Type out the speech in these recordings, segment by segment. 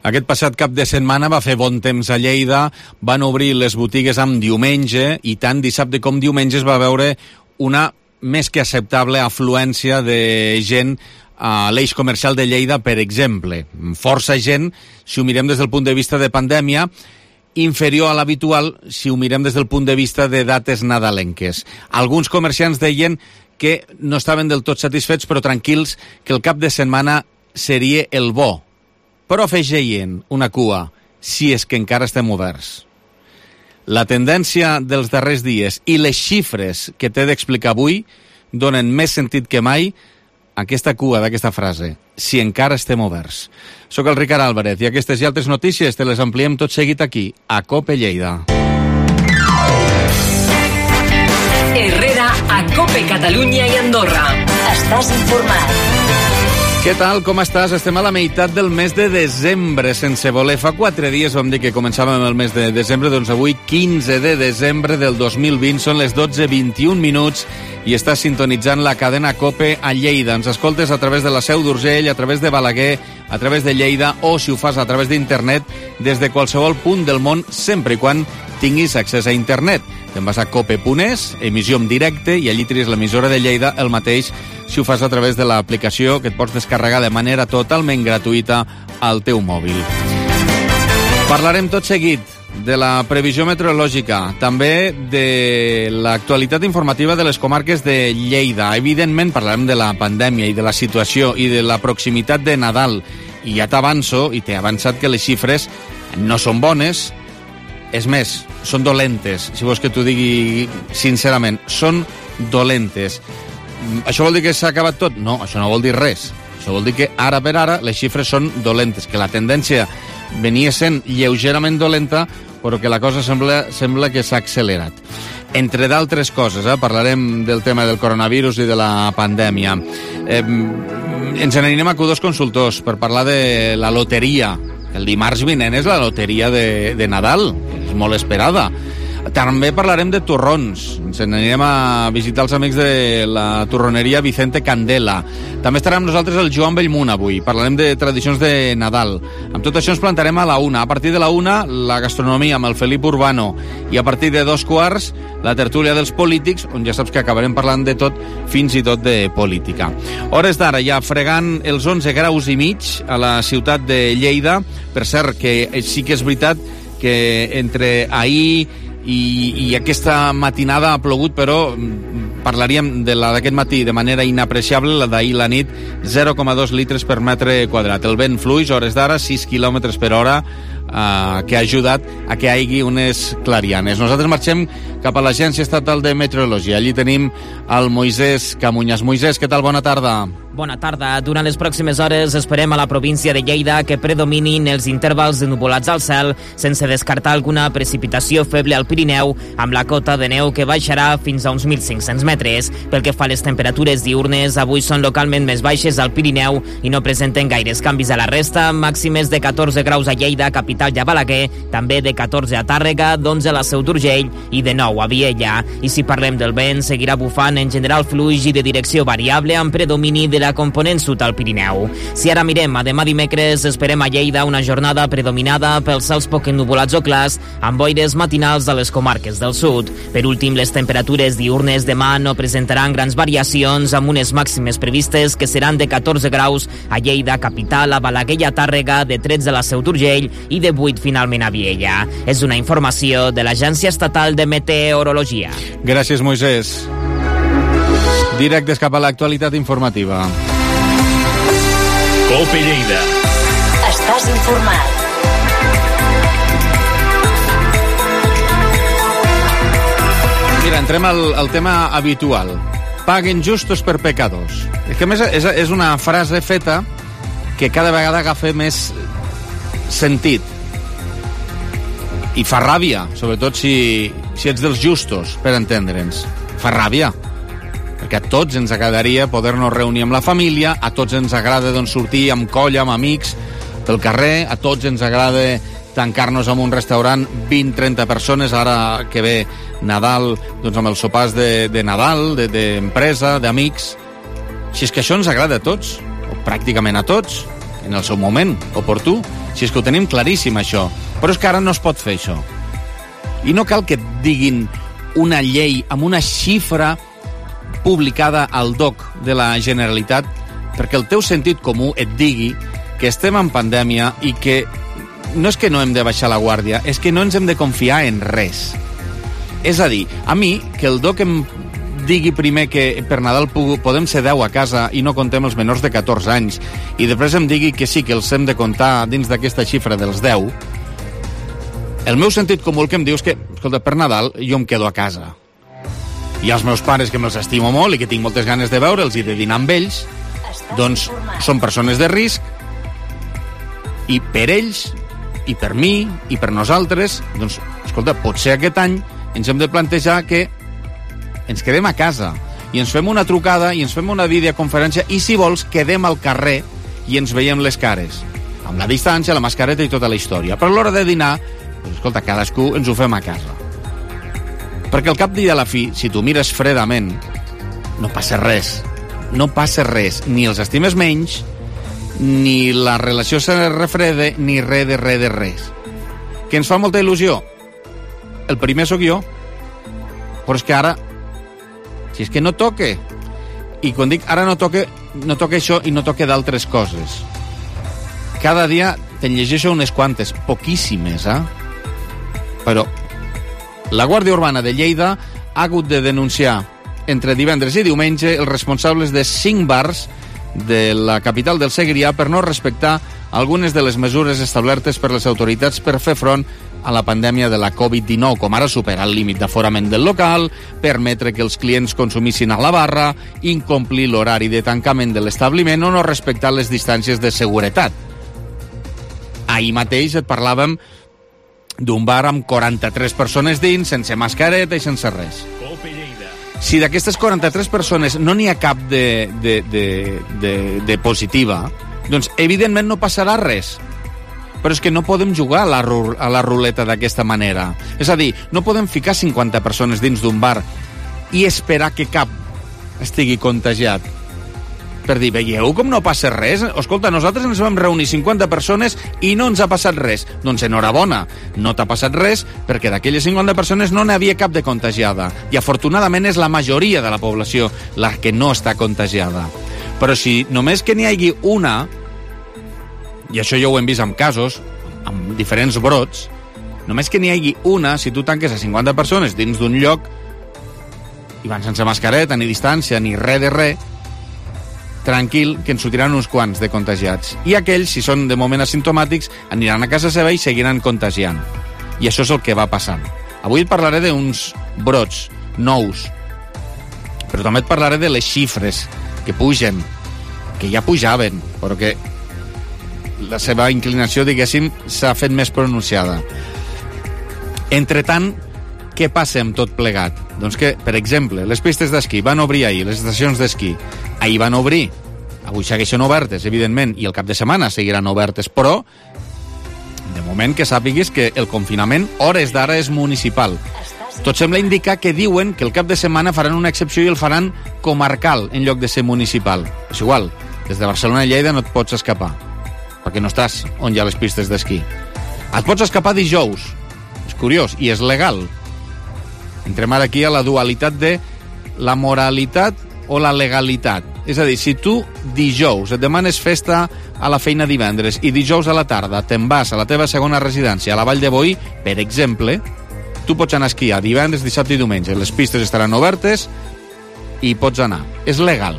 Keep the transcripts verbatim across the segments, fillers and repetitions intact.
Aquest passat cap de setmana va fer bon temps a Lleida, van obrir les botigues amb diumenge i tant dissabte com diumenge es va veure una més que acceptable afluència de gent a l'eix comercial de Lleida, per exemple. Força gent, si ho mirem des del punt de vista de pandèmia, inferior a l'habitual si ho mirem des del punt de vista de dates nadalenques. Alguns comerciants deien que no estaven del tot satisfets, però tranquils, que el cap de setmana seria el bo. Però afegeixen una cua, si és que encara estem oberts. La tendència dels darrers dies i les xifres que t'he d'explicar avui donen més sentit que mai a aquesta cua d'aquesta frase, si encara estem oberts. Soc el Ricard Álvarez i aquestes i altres notícies te les ampliem tot seguit aquí, a COPE Lleida. Herrera a COPE Catalunya i Andorra. Estàs informat. Què tal, com estàs? Estem a la meitat del mes de desembre, sense voler. Fa quatre dies vam dir que començàvem el mes de desembre, doncs avui, quinze de desembre del dos mil vint, són les dotze vint-i-un minuts i estàs sintonitzant la cadena COPE a Lleida. Ens escoltes a través de la Seu d'Urgell, a través de Balaguer, a través de Lleida, o si ho fas a través d'internet, des de qualsevol punt del món, sempre i quan tinguis accés a internet. Te'n vas a cope punt es, emissió en directe, i allí tries l'emissora de Lleida, el mateix si ho fas a través de l'aplicació que et pots descarregar de manera totalment gratuïta al teu mòbil. Parlarem tot seguit de la previsió meteorològica, també de l'actualitat informativa de les comarques de Lleida. Evidentment parlarem de la pandèmia i de la situació i de la proximitat de Nadal. I ja t'avanço, i t'he avançat que les xifres no són bones. És més, són dolentes, si vols que t'ho digui sincerament. Són dolentes. Això vol dir que s'ha acabat tot? No, això no vol dir res. Això vol dir que ara per ara les xifres són dolentes, que la tendència venia sent lleugerament dolenta, però que la cosa sembla, sembla que s'ha accelerat. Entre d'altres coses, eh, parlarem del tema del coronavirus i de la pandèmia. Eh, ens n'anirem a Q dos Consultors per parlar de la loteria. El dimarts vinent és la loteria de, de Nadal, és molt esperada. També parlarem de torrons. Ens anirem a visitar els amics de la torroneria Vicente Candela. També estarà amb nosaltres el Joan Bellmunt avui. Parlarem de tradicions de Nadal. Amb tot això ens plantarem a la una. A partir de la una, la gastronomia amb el Felip Urbano. I a partir de dos quarts, la tertúlia dels polítics, on ja saps que acabarem parlant de tot, fins i tot de política. Hores d'ara, ja fregant els onze graus i mig a la ciutat de Lleida. Per cert, que sí que és veritat que entre ahir I, i aquesta matinada ha plogut, però parlaríem de la d'aquest matí de manera inapreciable, la d'ahir la nit, zero coma dos litres per metre quadrat. El vent fluix, hores d'ara, sis quilòmetres per hora, eh, que ha ajudat a que hi hagi unes clarianes. Nosaltres marxem cap a l'Agència Estatal de Meteorologia. Allí tenim el Moisès Camunyas. Moisès, què tal? Bona tarda. Bona tarda. Durant les pròximes hores esperem a la província de Lleida que predominin els intervals de nuvolats al cel, sense descartar alguna precipitació feble al Pirineu, amb la cota de neu que baixarà fins a uns mil cinc-cents metres. Pel que fa a les temperatures diurnes, avui són localment més baixes al Pirineu i no presenten gaires canvis a la resta, màximes de catorze graus a Lleida, capital i a Balaguer, també de catorze a Tàrrega, d'onze a la Seu d'Urgell i de nou a Viella. I si parlem del vent, seguirà bufant en general fluix i de direcció variable amb predomini de la component sud al Pirineu. Si ara mirem a demà dimecres, esperem a Lleida una jornada predominada pels cels poc ennuvolats o clars, amb boires matinals a les comarques del sud. Per últim, les temperatures diurnes demà no presentaran grans variacions, amb unes màximes previstes que seran de catorze graus a Lleida, capital, a Balaguer i a Tàrrega, de tretze a la Seu d'Urgell i de vuit finalment a Viella. És una informació de l'Agència Estatal de Meteorologia. Gràcies, Moisès. Directes cap a l'actualitat informativa. COPE Lleida. Estàs informat. Mira, entrem al, al tema habitual. Paguen justos per pecadors. És que a més és, és una frase feta que cada vegada agafa més sentit. I fa ràbia, sobretot si, si ets dels justos, per entendre'ns. Fa ràbia. Perquè a tots ens agradaria poder-nos reunir amb la família, a tots ens agrada doncs, sortir amb colla, amb amics, pel carrer, a tots ens agrada tancar-nos en un restaurant vint a trenta persones, ara que ve Nadal, doncs amb els sopars de, de Nadal, d'empresa, de, d'amics. Si és que això ens agrada a tots, o pràcticament a tots, en el seu moment oportú, si és que ho tenim claríssim, això. Però és que ara no es pot fer això. I no cal que et diguin una llei amb una xifra publicada al D O C de la Generalitat perquè el teu sentit comú et digui que estem en pandèmia i que no és que no hem de baixar la guàrdia, és que no ens hem de confiar en res. És a dir, a mi, que el D O C em digui primer que per Nadal podem ser deu a casa i no contem els menors de catorze anys, i després em digui que sí, que els hem de comptar dins d'aquesta xifra dels deu, el meu sentit comú el que em diu és que, escolta, per Nadal jo em quedo a casa. I els meus pares, que me'ls estimo molt i que tinc moltes ganes de veure'ls i de dinar amb ells, doncs són persones de risc, i per ells, i per mi, i per nosaltres, doncs, escolta, potser aquest any ens hem de plantejar que ens quedem a casa i ens fem una trucada i ens fem una videoconferència i, si vols, quedem al carrer i ens veiem les cares, amb la distància, la mascareta i tota la història. Però a l'hora de dinar, doncs, escolta, cadascú ens ho fem a casa. Perquè al cap dia a la fi, si tu mires fredament, no passa res. No passa res. Ni els estimes menys, ni la relació se refrede, ni res de res de res. Que ens fa molta il·lusió? El primer sóc jo. Però és que ara, si és que no toque. I quan dic ara no toque, no toque això i no toque d'altres coses. Cada dia te'n llegeixo unes quantes, poquíssimes, eh? Però la Guàrdia Urbana de Lleida ha hagut de denunciar entre divendres i diumenge els responsables de cinc bars de la capital del Segrià per no respectar algunes de les mesures establertes per les autoritats per fer front a la pandèmia de la covid dinou, com ara superar el límit d'aforament del local, permetre que els clients consumissin a la barra, incomplir l'horari de tancament de l'establiment o no respectar les distàncies de seguretat. Ahir mateix et parlàvem d'un bar amb quaranta-tres persones dins, sense mascareta i sense res. Si d'aquestes quaranta-tres persones no n'hi ha cap de, de, de, de, de positiva, doncs evidentment no passarà res. Però és que no podem jugar a la, a la ruleta d'aquesta manera. És a dir, no podem ficar cinquanta persones dins d'un bar i esperar que cap estigui contagiat. Per dir, veieu com no passa res? Escolta, nosaltres ens vam reunir cinquanta persones i no ens ha passat res. Doncs enhorabona, no t'ha passat res perquè d'aquelles cinquanta persones no n'hi havia cap de contagiada. I afortunadament és la majoria de la població la que no està contagiada. Però si només que n'hi hagi una, i això ja ho hem vist amb casos, amb diferents brots, només que n'hi hagi una, si tu tanques a cinquanta persones dins d'un lloc i van sense mascareta, ni distància, ni res de res, tranquil, que ens sortiran uns quants de contagiats. I aquells, si són de moment asimptomàtics, aniran a casa seva i seguiran contagiant. I això és el que va passant. Avui et parlaré d'uns brots nous, però també et parlaré de les xifres que pugen, que ja pujaven, però que la seva inclinació, diguéssim, s'ha fet més pronunciada. Entretant, què passa amb tot plegat? Doncs que, per exemple, les pistes d'esquí van obrir ahir, les estacions d'esquí. Ahir van obrir. Avui segueixen obertes, evidentment, i el cap de setmana seguiran obertes, però de moment que sàpiguis que el confinament, hores d'ara, és municipal. Tot sembla indicar que diuen que el cap de setmana faran una excepció i el faran comarcal en lloc de ser municipal. És igual, des de Barcelona a Lleida no et pots escapar, perquè no estàs on hi ha les pistes d'esquí. Et pots escapar dijous. És curiós, i és legal. Entrem ara aquí a la dualitat de la moralitat o la legalitat. És a dir, si tu dijous et demanes festa a la feina divendres i dijous a la tarda te'n vas a la teva segona residència a la Vall de Boí, per exemple, tu pots anar a esquiar divendres, dissabte i diumenge. Les pistes estaran obertes i pots anar. És legal.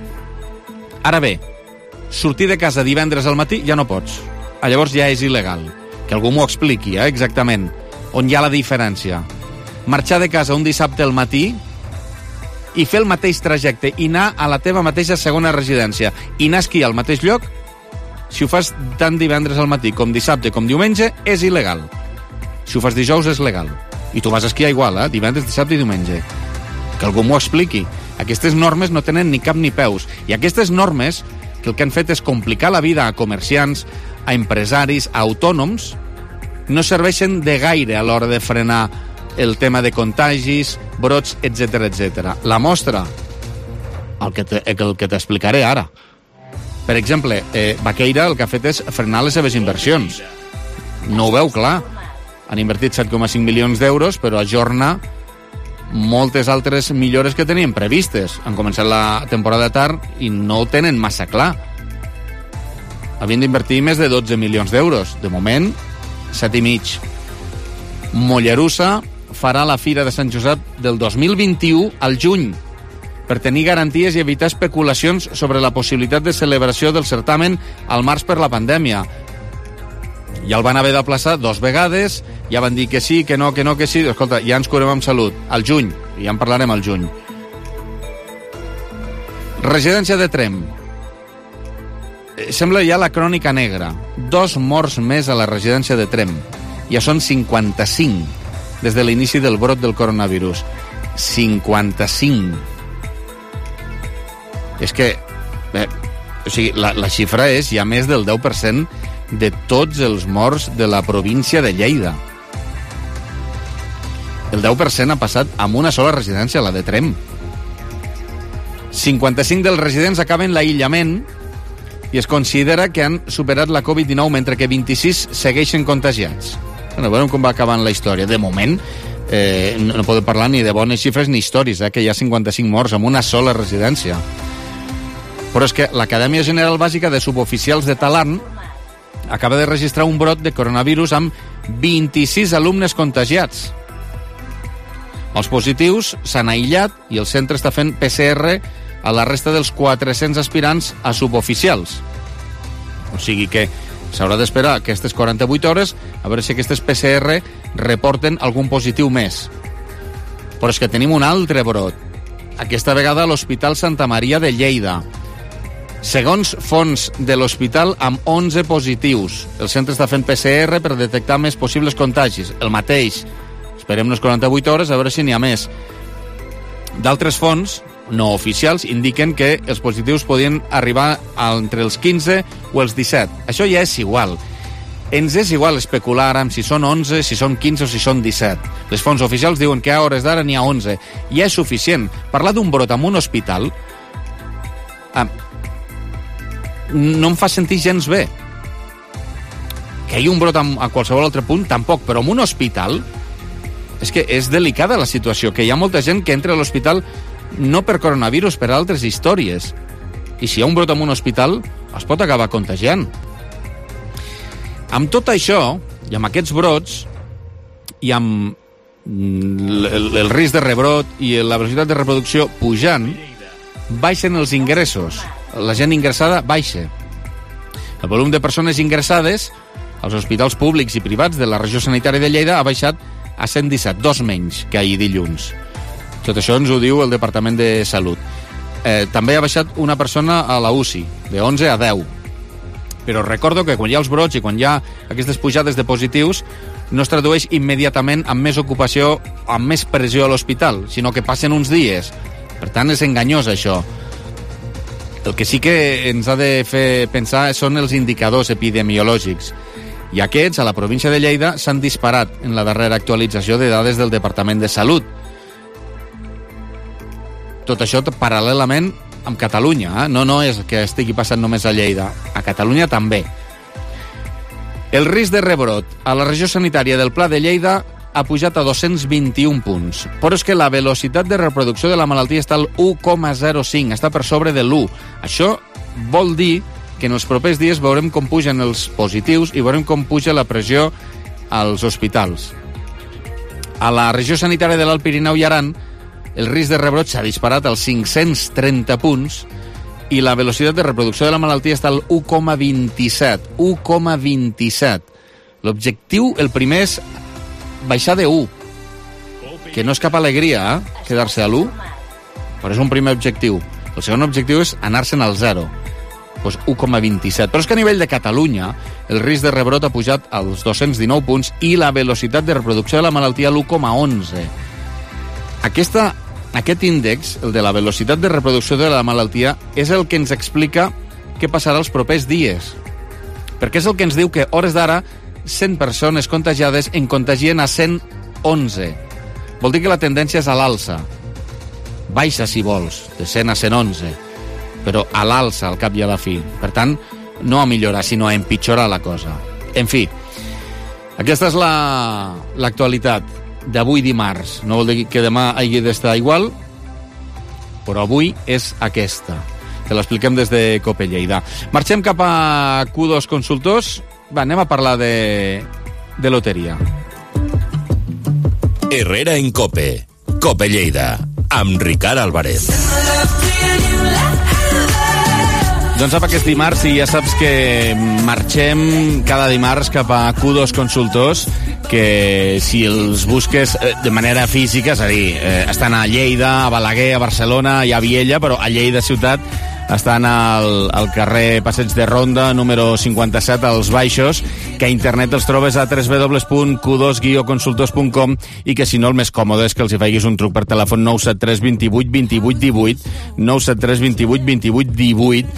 Ara bé, sortir de casa divendres al matí ja no pots. Ah, llavors ja és il·legal. Que algú m'ho expliqui, eh, exactament, on hi ha la diferència. Marxar de casa un dissabte al matí i fer el mateix trajecte i anar a la teva mateixa segona residència i anar a esquiar al mateix lloc, si ho fas tant divendres al matí com dissabte com diumenge, és il·legal. Si ho fas dijous, és legal. I tu vas a esquiar igual, eh? Divendres, dissabte i diumenge. Que algú m'ho expliqui. Aquestes normes no tenen ni cap ni peus. I aquestes normes, que el que han fet és complicar la vida a comerciants, a empresaris, a autònoms, no serveixen de gaire a l'hora de frenar el tema de contagis, brots, etcètera, etcètera. La mostra, el que te, el que t'explicaré ara. Per exemple, eh, Baqueira el que ha fet és frenar les seves inversions. No ho veu clar. Han invertit set coma cinc milions d'euros, però ajorna moltes altres millores que tenien previstes. Han començat la temporada tard i no ho tenen massa clar. Havien d'invertir més de dotze milions d'euros. De moment, set i mig. Mollerussa farà la Fira de Sant Josep del dos mil vint-i-u al juny per tenir garanties i evitar especulacions sobre la possibilitat de celebració del certamen al març per la pandèmia. Ja el van haver d'aplaçar dos vegades, ja van dir que sí, que no, que no, que sí. Escolta, ja ens curem amb salut. Al juny, ja en parlarem al juny. Residència de Tremp. Sembla ja la crònica negra. Dos morts més a la residència de Tremp. Ja són cinquanta-cinc des de l'inici del brot del coronavirus. cinquanta-cinc. És que, eh, o sigui, la, la xifra és ja més del deu per cent de tots els morts de la província de Lleida. El deu per cent ha passat amb una sola residència, la de Tremp. cinquanta-cinc dels residents acaben l'aïllament i es considera que han superat la covid dinou, mentre que vint-i-sis segueixen contagiats. Bueno, veurem com va acabant la història. De moment, eh, no, no podem parlar ni de bones xifres ni històries, eh, que hi ha cinquanta-cinc morts amb una sola residència. Però és que l'Acadèmia General Bàsica de Suboficials de Talarn acaba de registrar un brot de coronavirus amb vint-i-sis alumnes contagiats. Els positius s'han aïllat i el centre està fent P C R a la resta dels quatre-cents aspirants a suboficials. O sigui que s'haurà d'esperar aquestes quaranta-vuit hores a veure si aquestes P C R reporten algun positiu més. Però és que tenim un altre brot. Aquesta vegada a l'Hospital Santa Maria de Lleida. Segons fons de l'hospital, amb onze positius. El centre està fent P C R per detectar més possibles contagis. El mateix. Esperem les quaranta-vuit hores a veure si n'hi ha més. D'altres fonts no oficials indiquen que els positius podien arribar entre els quinze o els disset. Això ja és igual. Ens és igual especular amb si són onze, si són quinze o si són disset. Les fonts oficials diuen que a hores d'ara n'hi ha onze. I és suficient. Parlar d'un brot en un hospital eh, no em fa sentir gens bé. Que hi hagi un brot a qualsevol altre punt, tampoc, però en un hospital és que és delicada la situació, que hi ha molta gent que entra a l'hospital no per coronavirus, per altres històries. I si hi ha un brot en un hospital, es pot acabar contagiant. Amb tot això, i amb aquests brots, i amb el, el risc de rebrot i la velocitat de reproducció pujant, baixen els ingressos. La gent ingressada baixa. El volum de persones ingressades als hospitals públics i privats de la regió sanitària de Lleida ha baixat a cent disset, dos menys que ahir dilluns. Tot això ens ho diu el Departament de Salut. Eh, també ha baixat una persona a la U C I, de onze a deu. Però recordo que quan hi ha els brots i quan hi ha aquestes pujades de positius, no es tradueix immediatament amb més ocupació, amb més pressió a l'hospital, sinó que passen uns dies. Per tant, és enganyós això. El que sí que ens ha de fer pensar són els indicadors epidemiològics. I aquests, a la província de Lleida, s'han disparat en la darrera actualització de dades del Departament de Salut. Tot això paral·lelament amb Catalunya. Eh? No, no és que estigui passant només a Lleida. A Catalunya també. El risc de rebrot a la regió sanitària del Pla de Lleida ha pujat a dos-cents vint-i-un punts. Però és que la velocitat de reproducció de la malaltia està al u coma zero cinc, està per sobre de l'u. Això vol dir que en els propers dies veurem com pugen els positius i veurem com puja la pressió als hospitals. A la regió sanitària de l'Alt Pirineu i Aran, el risc de rebrot s'ha disparat als cinc-cents trenta punts i la velocitat de reproducció de la malaltia està al u coma vint-i-set. u coma vint-i-set. L'objectiu, el primer, és baixar de u. Que no és cap alegria, eh? Quedar-se a l'u. Però és un primer objectiu. El segon objectiu és anar-se'n al zero. Pues u coma vint-i-set. Però és que a nivell de Catalunya el risc de rebrot ha pujat als dos-cents dinou punts i la velocitat de reproducció de la malaltia a l'u coma onze. Aquesta, aquest índex, el de la velocitat de reproducció de la malaltia, és el que ens explica què passarà els propers dies. Perquè és el que ens diu que, hores d'ara, cent persones contagiades en contagien a cent onze. Vol dir que la tendència és a l'alça. Baixa, si vols, de cent a cent onze. però a l'alça, al cap i a la fi. Per tant, no a millorar, sinó a empitjorar la cosa. En fi, aquesta és la, l'actualitat d'avui dimarts. No vol dir que demà hagi d'estar igual, però avui és aquesta. Te l'expliquem des de Cope Lleida. Marxem cap a Q dos Consultors. Va, anem a parlar de, de loteria. Herrera en Cope. Cope Lleida. Amb Ricard Álvarez. Doncs sap, aquest dimarts, i ja saps que marxem cada dimarts cap a Q dos Consultors, que si els busques de manera física, és a dir, eh, estan a Lleida, a Balaguer, a Barcelona i a Viella, però a Lleida ciutat estan al, al carrer Passeig de Ronda, número cinquanta-set, als Baixos, que a internet els trobes a w w w punt q dos guió consultors punt com, i que si no, el més còmode és que els hi faiguis un truc per telèfon nou set tres dos vuit vint vuit divuit, nou set tres dos vuit vint vuit divuit,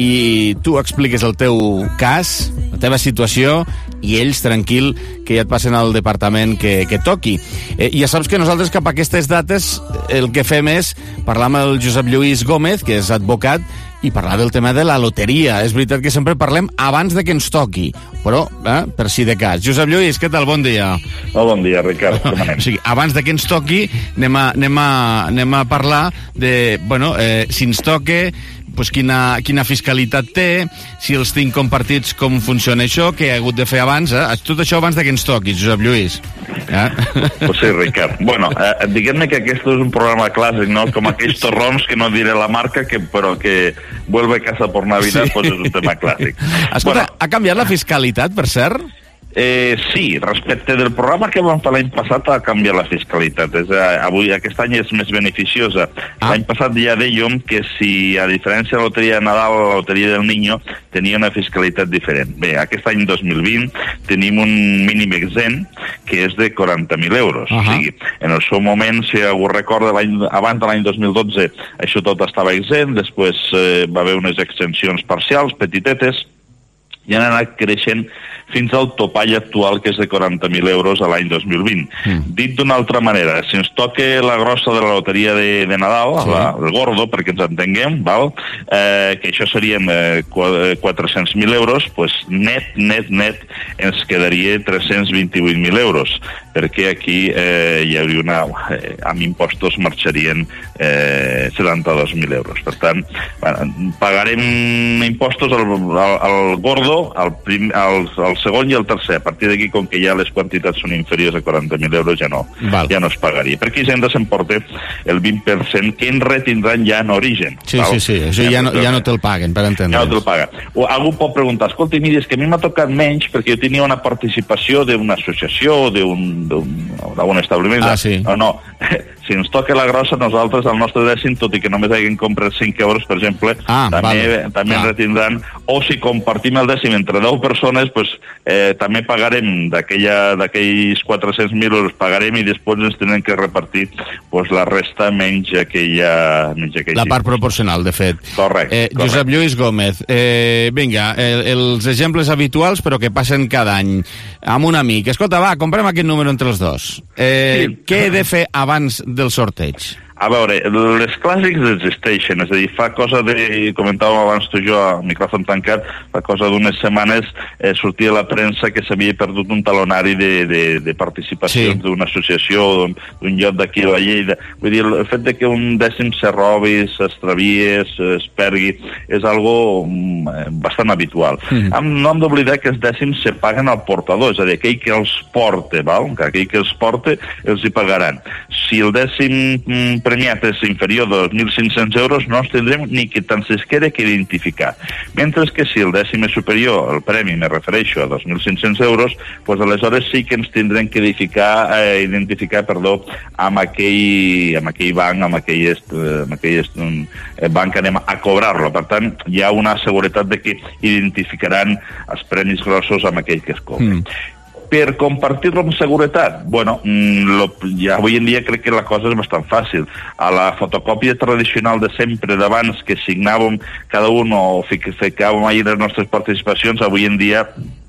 i tu expliques el teu cas, la teva situació, i ells, tranquil, que ja et passen al departament que, que toqui. Eh, ja saps que nosaltres cap a aquestes dates el que fem és parlar amb el Josep Lluís Gómez, que és advocat, i parlar del tema de la loteria. És veritat que sempre parlem abans de que ens toqui, però, eh, per si de cas. Josep Lluís, què tal? Bon dia. Oh, bon dia, Ricard. Com anem? O sigui, abans de que ens toqui, anem a, anem a, anem a parlar de, bueno, eh, si ens toque, pues quina, quina fiscalitat té, si els tinc compartits, com funciona això, què he hagut de fer abans, eh? Tot això abans de que ens toqui, Josep Lluís. Eh? Pues sí, Ricard. Bueno, eh, diguem-ne que aquest és un programa clàssic, no? Com aquells torrons que no diré la marca, que, però que vuelve a casa por Navidad, sí. Pues és un tema clàssic. Escolta, bueno, ha canviat la fiscalitat, per cert? Eh, sí, respecte del programa que vam fer l'any passat ha canviat la fiscalitat. És, eh, avui, aquest any és més beneficiosa. Ah. L'any passat ja dèiem que si, a diferència de la loteria de Nadal o la loteria del Niño, tenia una fiscalitat diferent. Bé, aquest any dos mil vint tenim un mínim exempt que és de quaranta mil euros. Uh -huh. O sigui, en el seu moment, si algú recorda, abans de l'any dos mil dotze això tot estava exempt, després eh, va haver unes extensions parcials, petitetes, i han anat creixent fins al topall actual, que és de quaranta mil euros a l'any dos mil vint. Mm. Dit d'una altra manera, si ens toca la grossa de la loteria de, de Nadal, sí. la, el gordo, perquè ens entenguem, val? Eh, que això serien eh, quatre-cents mil euros, pues net, net, net, ens quedaria tres-cents vint-i-vuit mil euros, perquè aquí eh, hi hauria una... Eh, amb impostos marxarien eh, setanta-dos mil euros. Per tant, bueno, pagarem impostos al, al, al gordo, al, prim, al, al segon i el tercer. A partir d'aquí, com que ja les quantitats són inferiors a quaranta mil euros, ja no, ja no es pagaria. Perquè Hisenda s'emporta el vint per cent que en retindran ja en origen. Sí, val? sí, sí, això ja, ja, no, ja no te'l paguen, per entendre's. Ja no te'l paguen. O algú pot preguntar, escolta, mira, és que a mi m'ha tocat menys perquè jo tenia una participació d'una associació, d'un establiment. Ah, sí. No, no. Si ens toca la grossa, nosaltres, al nostre dècim, tot i que només hagin comprat cinc euros, per exemple, ah, també, vale. també ens retindran. O si compartim el dècim entre deu persones, pues, eh, també pagarem d'aquells quatre-cents mil euros, pagarem i després ens tenen que repartir pues, la resta menys aquella... Menys aquell la part proporcional, de fet. Correcte. Eh, Josep correcte. Lluís Gómez, eh, vinga, eh, els exemples habituals, però que passen cada any. Amb un amic. Escolta, va, comprem aquest número entre els dos. Eh, sí. Què he de fer abans del sorteig? A veure, les clàssics existeixen, és a dir, fa cosa de, comentàvem abans tu i jo a micròfon tancat, fa cosa d'unes setmanes eh, sortia a la premsa que s'havia perdut un talonari de, de, de participació sí. d'una associació, d'un lloc d'aquí a la Lleida. Vull dir, el fet de que un dècim se robi, s'extravies, es pergui, és algo bastant habitual. Mm. Hem, no hem d'oblidar que els dècims se paguen al portador, és a dir, aquell que els porta, val? aquell que els porta, els hi pagaran. Si el dècim premiat és inferior a dos mil cinc-cents euros, no ens tindrem ni que tan siquiera que identificar. Mentre que si el dècim és superior, el premi, me refereixo a dos mil cinc-cents euros, doncs aleshores sí que ens tindrem que identificar, eh, identificar perdó, amb aquell, amb aquell banc, amb aquell, amb aquell eh, banc que anem a cobrar-lo. Per tant, hi ha una seguretat de que identificaran els premis grossos amb aquell que es cobra. Mm. Per compartir-lo amb seguretat, bueno, lo, ja avui en dia crec que la cosa és bastant fàcil. A la fotocòpia tradicional de sempre d'abans, que signàvem cada un o ficàvem ahir les nostres participacions, avui en dia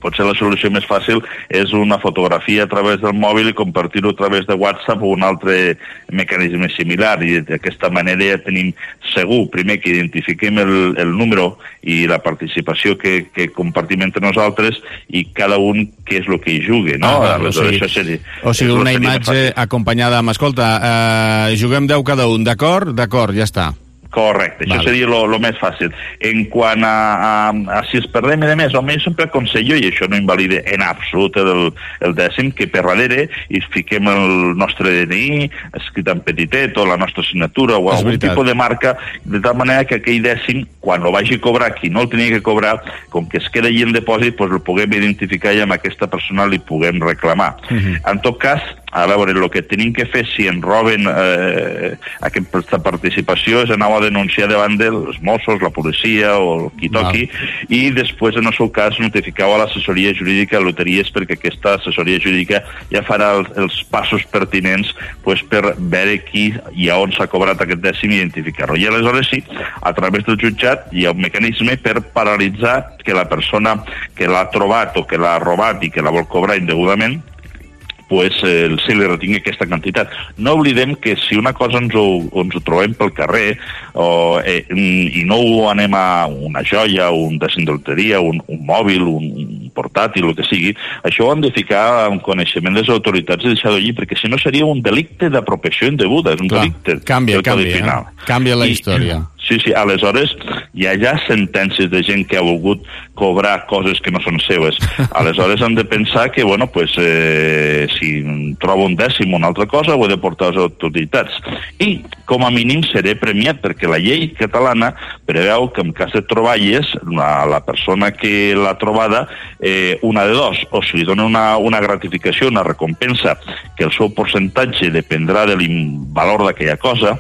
potser la solució més fàcil és una fotografia a través del mòbil i compartir-ho a través de WhatsApp o un altre mecanisme similar, i d'aquesta manera ja tenim segur, primer, que identifiquem el, el número i la participació que, que compartim entre nosaltres i cada un què és el que hi jugui, no? Ah, o sigui, això seria, o sigui una imatge acompanyada amb, escolta, eh, juguem deu cada un, d'acord? D'acord, ja està. Correcte, vale. Això seria el més fàcil. En quant a, a, a si es perdem, a més, home, jo sempre aconsello, i això no invalida en absolut el, el dècim, que per darrere hi fiquem el nostre D N I, escrit en petitet, o la nostra signatura, o algun tipus de marca, de tal manera que aquell dècim, quan el vagi a cobrar, qui no el tenia que cobrar, com que es queda allà en depòsit, doncs el puguem identificar i amb aquesta persona li puguem reclamar. Uh-huh. En tot cas, a veure, el que tenim que fer si en roben eh, aquesta participació és anar a denunciar davant dels Mossos, la policia o qui toqui, no. I després, en el seu cas, notificar a l'assessoria jurídica de loteries, perquè aquesta assessoria jurídica ja farà els, els passos pertinents pues, per veure qui i a on s'ha cobrat aquest dècim i identificar-lo. I aleshores sí, a través del jutjat hi ha un mecanisme per paralitzar que la persona que l'ha trobat o que l'ha robat i que la vol cobrar indegudament pues, eh, se li retingui aquesta quantitat. No oblidem que si una cosa ens ho, ens ho trobem pel carrer o, eh, i no ho anem a una joia, un dècim de loteria, un, un mòbil, un, un portàtil, el que sigui, això ho han de ficar en coneixement de les autoritats i deixar-ho allí, perquè si no seria un delicte d'apropiació indeguda, és un Clar, delicte. Canvia, canvia, eh? canvia la I, història. Sí, sí, aleshores hi ha ja sentències de gent que ha volgut cobrar coses que no són seves. Aleshores hem de pensar que, bueno, pues, eh, si trobo un dècim o una altra cosa, ho he de portar a les autoritats. I, com a mínim, seré premiat, perquè la llei catalana preveu que en cas de troballes, la, la persona que l'ha trobada, eh, una de dos, o si li dona una, una gratificació, una recompensa, que el seu percentatge dependrà de l'valor d'aquella cosa,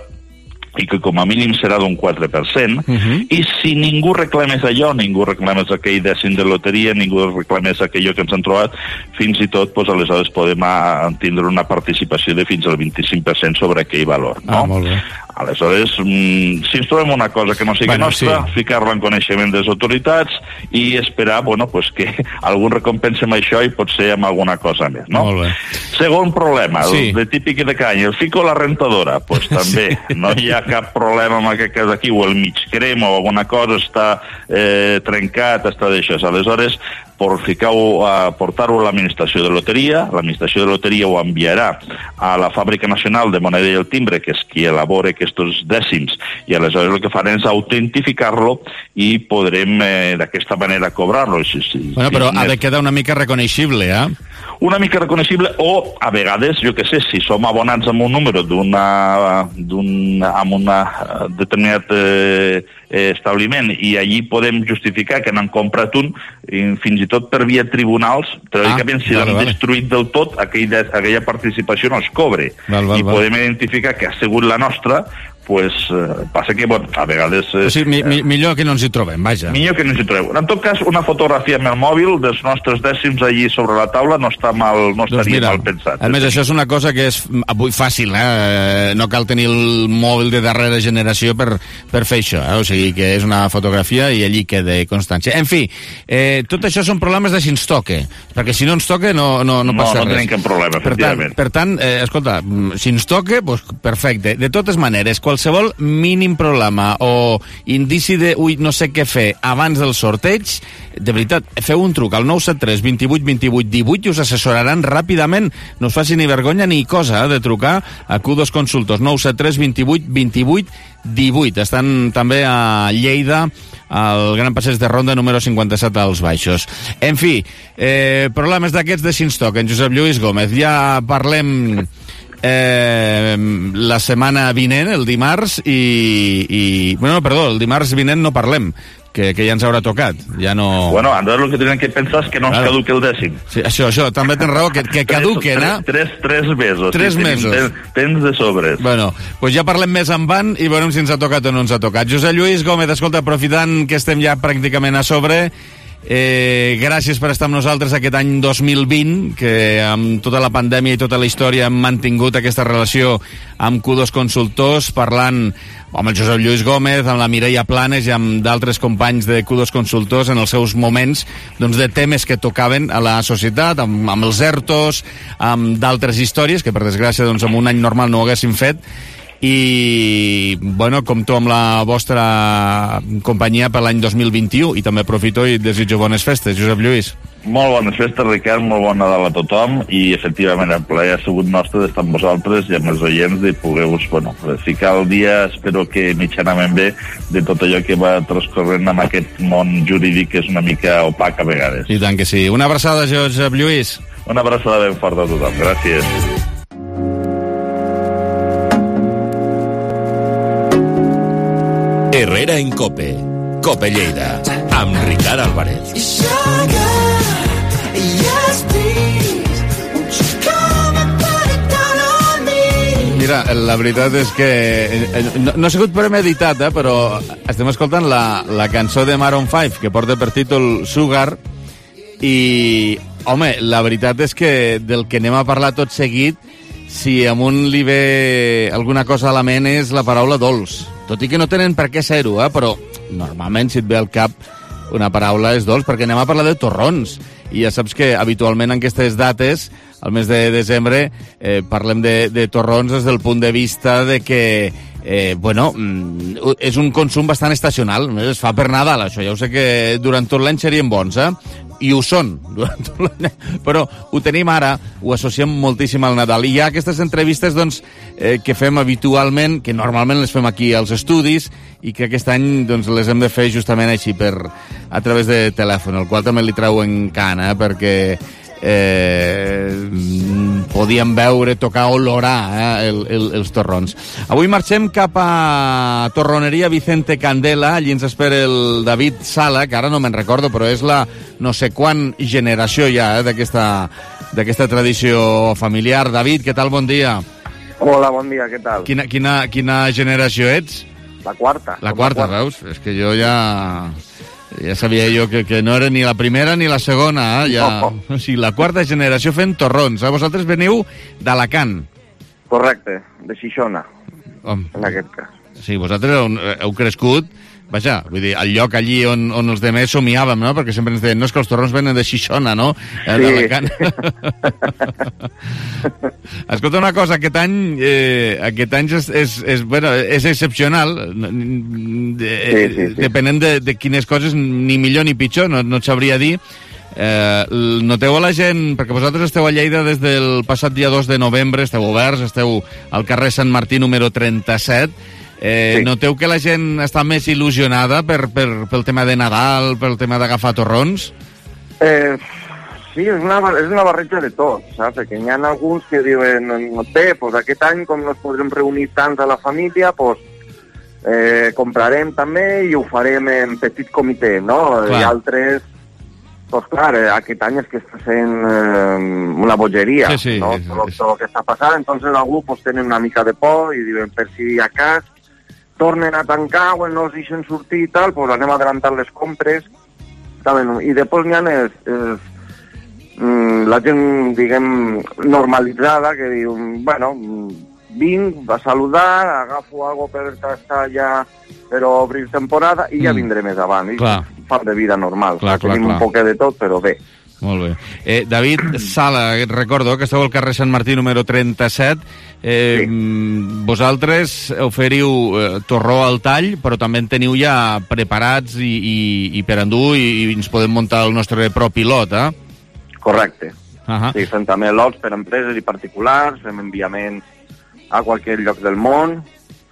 i que com a mínim serà d'un quatre per cent, uh-huh. I si ningú reclamés allò, ningú reclamés aquell dècim de loteria, ningú reclamés aquello que ens han trobat, fins i tot, doncs, aleshores podem tindre una participació de fins al vint-i-cinc per cent sobre aquell valor, no? Ah, molt bé. Aleshores, mm, si ens trobem una cosa que no sigui bueno, nostra, sí. Ficar-la en coneixement de les autoritats i esperar, bueno, pues que algú recompensa amb això i potser amb alguna cosa més, no? Molt bé. Segon problema, sí. el de típic de canya, el fico a la rentadora, doncs pues, també, sí. No hi ha cap problema amb aquest cas aquí, o el mig crema o alguna cosa està eh, trencat, està d'això. Aleshores, per ficar-ho, a portar-ho a l'administració de loteria, l'administració de loteria ho enviarà a la Fàbrica Nacional de Moneda i el Timbre, que és qui elabora aquests dècims, i aleshores el que farem és autentificar-lo i podrem eh, d'aquesta manera cobrar-lo. Si, si, bueno, però si ha de quedar una mica reconeixible, eh? Una mica reconeixible, o a vegades, jo que sé, si som abonats amb un número d'una d'un, amb un determinat eh, establiment i allí podem justificar que n'han comprat un, i fins i tot per via tribunals, teòricament, ah, si l'han vale, destruït del tot, aquella, aquella participació no es cobre. Val, val, I val. Podem identificar que ha sigut la nostra, pues, eh, passa que, bueno, a vegades... Eh, o sigui, mi, mi, millor que no ens hi trobem, vaja. Millor que no ens hi trobem. En tot cas, una fotografia amb el mòbil dels nostres dècims allí sobre la taula no està mal, no estaria doncs mira, mal pensat. A més, això és una cosa que és avui fàcil, eh? No cal tenir el mòbil de darrera generació per, per fer això, eh? O sigui, que és una fotografia i allí queda constància. En fi, eh, tot això són problemes de si ens toca, perquè si no ens toca no, no, no passa no, no res. No tenim cap problema, efectivament. Per tant, per tant eh, escolta, si ens toca, doncs perfecte. De totes maneres, qualsevol mínim problema o indici de ui, no sé què fer abans del sorteig, de veritat, feu un truc al nou set tres, vint vuit, vint vuit, divuit i us assessoraran ràpidament. No us faci ni vergonya ni cosa eh, de trucar a Q dos Consultos, nou set tres, vint vuit, vint vuit, divuit. Estan també a Lleida, al Gran Passeig de Ronda número cinquanta-set als Baixos. En fi, eh, problemes d'aquests de si ens toquen. Josep Lluís Gómez, ja parlem eh, la setmana vinent, el dimarts, i, i... Bueno, perdó, el dimarts vinent no parlem, que, que ja ens haurà tocat. Ja no... Bueno, Andrés, el que tenen que pensar és que no ens claro. caduque el dècim. Sí, això, això, també tens raó, que, que caduquen, eh? Tres, tres, tres mesos. Tres sí, mesos. Tens, tens de sobres. Bueno, doncs ja parlem més en van i veurem si ens ha tocat o no ens ha tocat. Josep Lluís Gómez, escolta, aprofitant que estem ja pràcticament a sobre, Eh, gràcies per estar amb nosaltres aquest any dos mil vint, que amb tota la pandèmia i tota la història hem mantingut aquesta relació amb Q dos Consultors, parlant amb el Josep Lluís Gómez, amb la Mireia Planes i amb d'altres companys de Q dos Consultors en els seus moments, doncs, de temes que tocaven a la societat, amb, amb els ERTOs, amb d'altres històries que per desgràcia doncs, en un any normal no ho haguéssim fet. I, bueno, compto amb la vostra companyia per l'any dos mil vint-i-u i també aprofito i desitjo bones festes. Josep Lluís. Molt bones festes, Ricard, molt bon Nadal a tothom i, efectivament, el plaer ha sigut nostre d'estar amb vosaltres i amb els oients i poder-vos, bueno, ficar el dia, espero que mitjanament bé, de tot allò que va transcorrent amb aquest món jurídic que és una mica opac a vegades. I tant que sí. Una abraçada, Josep Lluís. Una abraçada ben forta a tothom. Gràcies. Herrera en Cope, Cope Lleida, amb Ricard Álvarez. Mira, la veritat és que no, no ha sigut premeditat, eh, però estem escoltant la, la cançó de Maroon cinc, que porta per títol Sugar, i, home, la veritat és que del que anem a parlar tot seguit, si a un li ve alguna cosa a la ment és la paraula dolç. Tot i que no tenen per què ser-ho, eh? Però normalment si et ve al cap una paraula és dolç, perquè anem a parlar de torrons. I ja saps que habitualment en aquestes dates, al mes de desembre, eh, parlem de, de torrons des del punt de vista de que, eh, bueno, és un consum bastant estacional. Es fa per Nadal, això. Ja ho sé que durant tot l'any serien bons, eh? I ho són, durant tot l'any. Però ho tenim ara, ho associem moltíssim al Nadal. I hi ha aquestes entrevistes doncs, eh, que fem habitualment, que normalment les fem aquí als estudis, i que aquest any doncs, les hem de fer justament així, per, a través de telèfon, el qual també li treu en cana, eh, perquè eh, podíem veure, tocar, olorar eh, el, el, els torrons. Avui marxem cap a Torroneria Vicente Candela, allí ens espera el David Sala, que ara no me'n recordo, però és la no sé quan generació ja eh, d'aquesta d'aquesta tradició familiar. David, què tal? Bon dia. Hola, bon dia, què tal? Quina, quina, quina generació ets? La quarta. La quarta, la quarta, veus? És que jo ja... Ja sabia jo que, que no era ni la primera ni la segona, eh? Ja... No. O sigui, la quarta generació fent torrons. Eh? Vosaltres veniu d'Alacant. Correcte, de Xixona, Hom. en aquest cas. Sí, vosaltres heu, heu crescut, vaja, vull dir, al lloc allí on, on els demés somiàvem, no? Perquè sempre ens deien, no, és que els torrons venen de Xixona, no? Eh, Sí. D'Alacant. Escolta una cosa, aquest any, eh, aquest any és, és, és, bueno, és excepcional, eh, Sí, sí, sí. depenent de, de quines coses, ni millor ni pitjor, no, no et sabria dir. Eh, noteu a la gent, perquè vosaltres esteu a Lleida des del passat dia dos de novembre, esteu oberts, esteu al carrer Sant Martí número trenta-set, eh, Sí. noteu que la gent està més il·lusionada per, per, pel tema de Nadal, pel tema d'agafar torrons? Eh, sí, és una, és una barreja de tot, saps? Perquè hi ha alguns que diuen, no sé, pues aquest any com no es podrem reunir tants a la família, pues, eh, comprarem també i ho farem en petit comitè, no? Clar. I altres, pues clar, eh, aquest any és que està sent eh, una bogeria, Sí, sí, no? és- Tot, és- tot el que està passant, entonces algú pues, tenen una mica de por i diuen, per si a cas tornen a tancar o no es deixen sortir i tal, pues anem a adelantar les compres, saben? I després n'hi ha els, els, mm, la gent, diguem, normalitzada, que diu, bueno, vinc a saludar, agafo algo per tastar ja per obrir temporada i ja Mm. vindré més avant. I Clar. fan de vida normal. Clar, clar, Tenim clar. un poc de tot, però bé. Molt bé. Eh, David Sala, recordo que esteu al carrer Sant Martí número trenta-set. Eh, Sí. Vosaltres oferiu eh, torró al tall, però també en teniu ja preparats i, i, i per endur i, i ens podem muntar el nostre propi lot, eh? Correcte. Uh -huh. Sí, fem també lots per empreses i particulars, fem enviaments a qualsevol lloc del món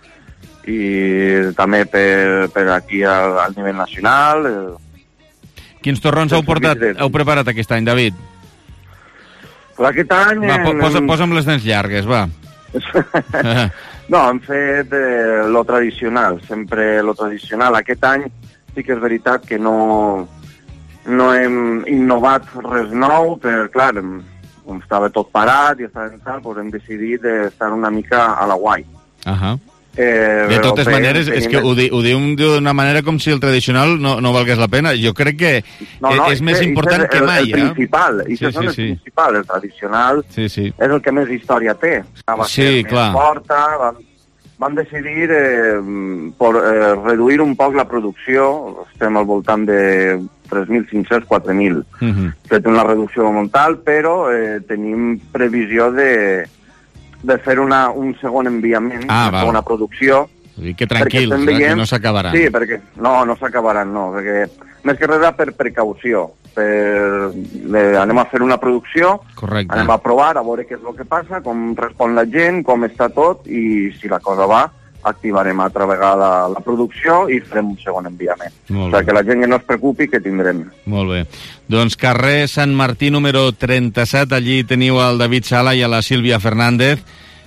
i també per, per aquí al, al nivell nacional. Eh, Quins torrons heu portat, heu preparat aquest any, David? Però aquest any... Va, po en- posa, posa'm les dents llargues, va. No, hem fet eh, lo tradicional, sempre lo tradicional. Aquest any sí que és veritat que no, no hem innovat res nou, però clar, em- com estava tot parat i estava en tal, doncs hem decidit d'estar una mica a la guai. Uh -huh. Eh, de totes bé, maneres, és que ho, di, ho diu d'una manera com si el tradicional no, no valgués la pena. Jo crec que no, no, és, és més important el, que mai. El principal, eh? i sí, això sí, és sí. el principal, el tradicional sí, sí. és el que més història té. Va sí, ser clar. Més forta, van, van decidir eh, por, eh, reduir un poc la producció, estem al voltant de tres mil cinc-cents a quatre mil. Uh -huh. Fet una reducció mental, però eh, tenim previsió de, de fer una, un segon enviament, ah, una segona producció. Que tranquils, veient... eh, que no s'acabaran. Sí, perquè no, no s'acabaran, no, perquè més que res per precaució. Per... Eh, anem a fer una producció, correcte. Anem a provar, a veure què és el que passa, com respon la gent, com està tot, i si la cosa va, activarem altra vegada la producció i farem un segon enviament. O sigui, que la gent que no es preocupi, que tindrem. Molt bé. Doncs carrer Sant Martí número trenta-set, allí teniu el David Sala i a la Sílvia Fernández,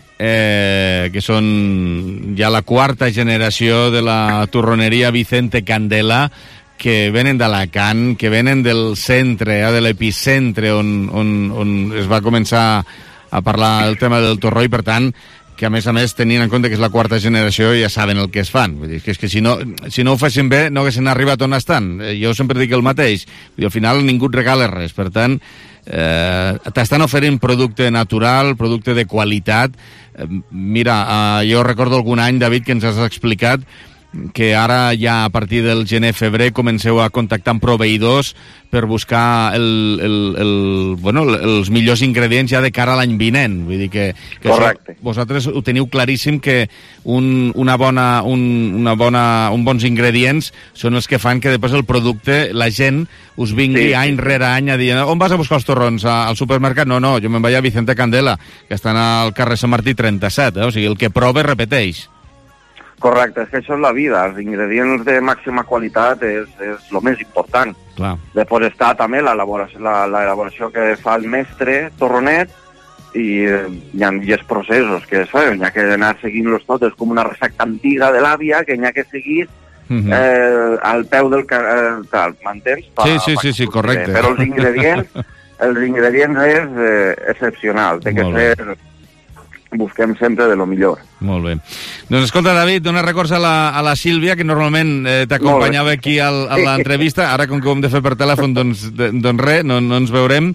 Eh, que són ja la quarta generació de la torroneria Vicente Candela, que venen d'Alacant, que venen del centre, eh, de l'epicentre on, on, on es va començar a parlar el tema del torró, i per tant que a més a més, tenint en compte que és la quarta generació, ja saben el que es fan. Vull dir, que és que si no, si no ho fessin bé, no haguessin arribat on estan. Jo sempre dic el mateix. Vull dir, al final ningú et regala res. Per tant, eh, t'estan oferint producte natural, producte de qualitat. Eh, mira, eh, jo recordo algun any, David, que ens has explicat que ara ja a partir del gener-febrer comenceu a contactar amb proveïdors per buscar el, el, el, bueno, els millors ingredients ja de cara a l'any vinent. Vull dir que, que correcte. Això, vosaltres ho teniu claríssim, que un, una bona, un, una bona, un bons ingredients són els que fan que després el producte, la gent us vingui sí, any sí. rere any a dir on vas a buscar els torrons? Al supermercat? No, no, jo me'n vaig a Vicente Candela, que estan al carrer Sant Martí trenta-set. Eh? O sigui, el que prova repeteix. Correcte, és que això és la vida. Els ingredients de màxima qualitat és, és el més important. Clar. Després està també l'elaboració la, la que fa el mestre torronet, i hi ha, hi ha els processos que saben, hi ha que anar seguint-los tots. És com una recepta antiga de l'àvia que hi ha que seguir uh -huh. eh, al peu del eh, tal, m'entens? Pa, sí, sí, sí, sí, correcte. Però els ingredients, els ingredients és eh, excepcional. Té que ser... busquem sempre de lo millor. Molt bé. Doncs escolta, David, dona records a la, a la Sílvia, que normalment eh, t'acompanyava aquí al, a l'entrevista. Ara, com que ho hem de fer per telèfon, doncs, de, doncs res, no, no ens veurem.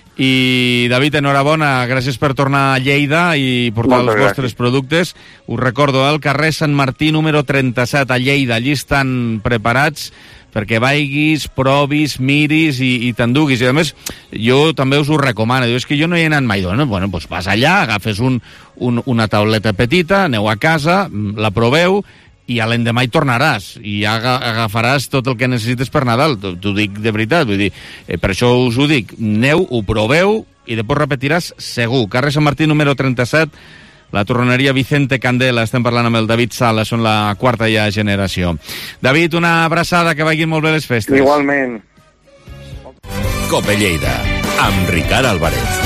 I, David, enhorabona, gràcies per tornar a Lleida i portar Moltes els gràcies. vostres productes. Us recordo, al carrer Sant Martí número trenta-set, a Lleida. Allí estan preparats perquè vaiguis, provis, miris i, i t'enduguis. I a més, jo també us ho recomano. Diu, és que jo no hi he anat mai. Bueno, bueno doncs vas allà, agafes un, un, una tauleta petita, aneu a casa, la proveu, i a l'endemà hi tornaràs, i ja agafaràs tot el que necessites per Nadal. T'ho dic de veritat, vull dir, eh, per això us ho dic. Aneu, ho proveu, i després repetiràs segur. Carrer Sant Martí número trenta-set, la torroneria Vicente Candela. Estem parlant amb el David Sala, són la quarta ja generació. David, una abraçada, que vagin molt bé les festes. Igualment. Cope Lleida, amb Ricard Álvarez.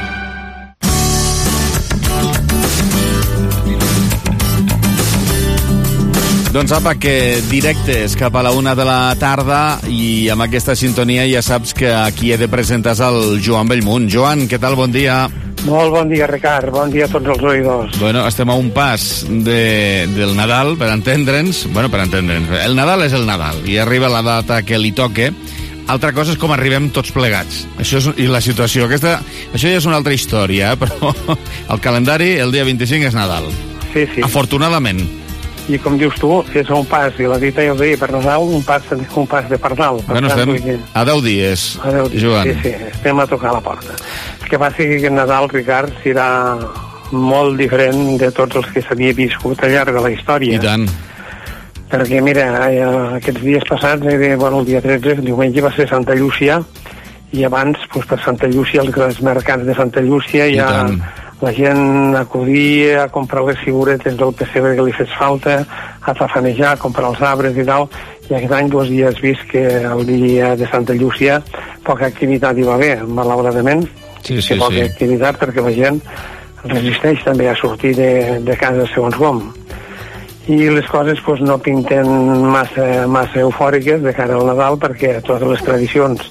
Doncs apa, que directes cap a la una de la tarda, i amb aquesta sintonia ja saps que aquí he de presentar el Joan Bellmunt. Joan, què tal? Bon dia. Molt bon dia, Ricard. Bon dia a tots els oïdors. Bueno, estem a un pas de, del Nadal, per entendre'ns. Bueno, per entendre'ns. El Nadal és el Nadal, i arriba la data que li toque. Altra cosa és com arribem tots plegats. Això és, i la situació aquesta... Això ja és una altra història, eh? Però el calendari, el dia vint-i-cinc és Nadal. Sí, sí. Afortunadament. I com dius tu, és un pas, i la dita ja ho deia, per Nadal, un pas, un pas de Pardal. Per bueno, tant, estem que... a deu dies, a deu dies, Joan. Sí, sí, estem a tocar la porta. El que va ser que Nadal, Ricard, serà molt diferent de tots els que s'havia viscut al llarg de la història. I tant. Perquè, mira, aquests dies passats, eh, bueno, el dia tretze, el diumenge, va ser Santa Llúcia, i abans, doncs, per Santa Llúcia, els mercats de Santa Llúcia, I ja... tant. La gent acudia a comprar les figuretes del pessebre que li fes falta, a tafanejar, a comprar els arbres i tal, i aquest any doncs, ja has vist que el dia de Santa Llúcia poca activitat hi va haver, malauradament. Sí, sí, poca sí. activitat perquè la gent resisteix també a sortir de, de casa segons com. I les coses doncs, no pinten massa, massa eufòriques de cara al Nadal, perquè totes les tradicions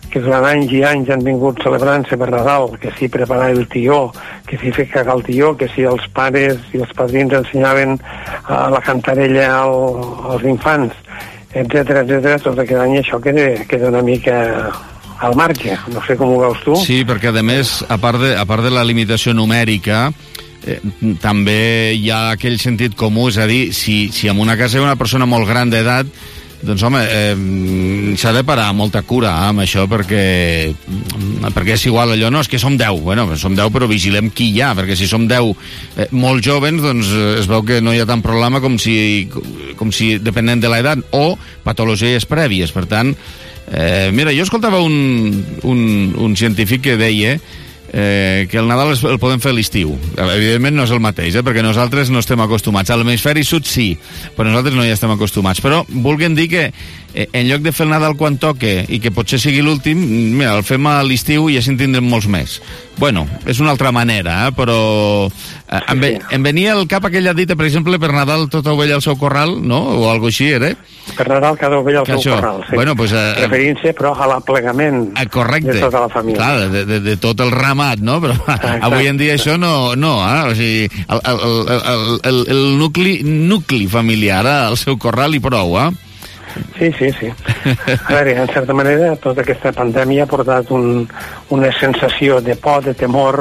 que durant anys i anys han vingut celebrant-se per Nadal, que si preparar el tió, que si fer cagar el tió, que si els pares i els padrins ensenyaven uh, la cantarella al, als infants, etcètera, etcètera, tot aquest any això queda, queda una mica al marge. No sé com ho veus tu. Sí, perquè a més, a part de, a part de la limitació numèrica, eh, també hi ha aquell sentit comú, és a dir, si, si en una casa hi ha una persona molt gran d'edat, doncs home, eh, s'ha de parar molta cura eh, amb això, perquè perquè és igual allò, no, és que som deu, bueno, som deu però vigilem qui hi ha, perquè si som deu eh, molt jovens, doncs eh, es veu que no hi ha tant problema com si, com si depenent de l'edat, o patologies prèvies. Per tant, eh, mira, jo escoltava un, un, un científic que deia Eh, que el Nadal es, el podem fer a l'estiu. Evidentment no és el mateix, eh, perquè nosaltres no estem acostumats. A l'hemisferi sud sí, però nosaltres no hi estem acostumats. Però vulguem dir que eh, en lloc de fer el Nadal quan toque i que potser sigui l'últim, mira, el fem a l'estiu i així en tindrem molts més. Bueno, és una altra manera, eh, però eh, em, ve, em venia al cap aquella dita, per exemple, per Nadal tota ovella al seu corral, no? O algo així, era? Per Nadal cada ovella al seu això, corral, sí. Bueno, pues, eh, referint-se, però, a l'aplegament eh, correcte, de tota la família. Clar, de, de, de tot el ramat, no? Però exacte. Avui en dia això no, no eh? O sigui, el, el, el, el, el nucli, nucli familiar eh? Al seu corral i prou, eh? Sí, sí, sí. A veure, en certa manera, tota aquesta pandèmia ha portat un, una sensació de por, de temor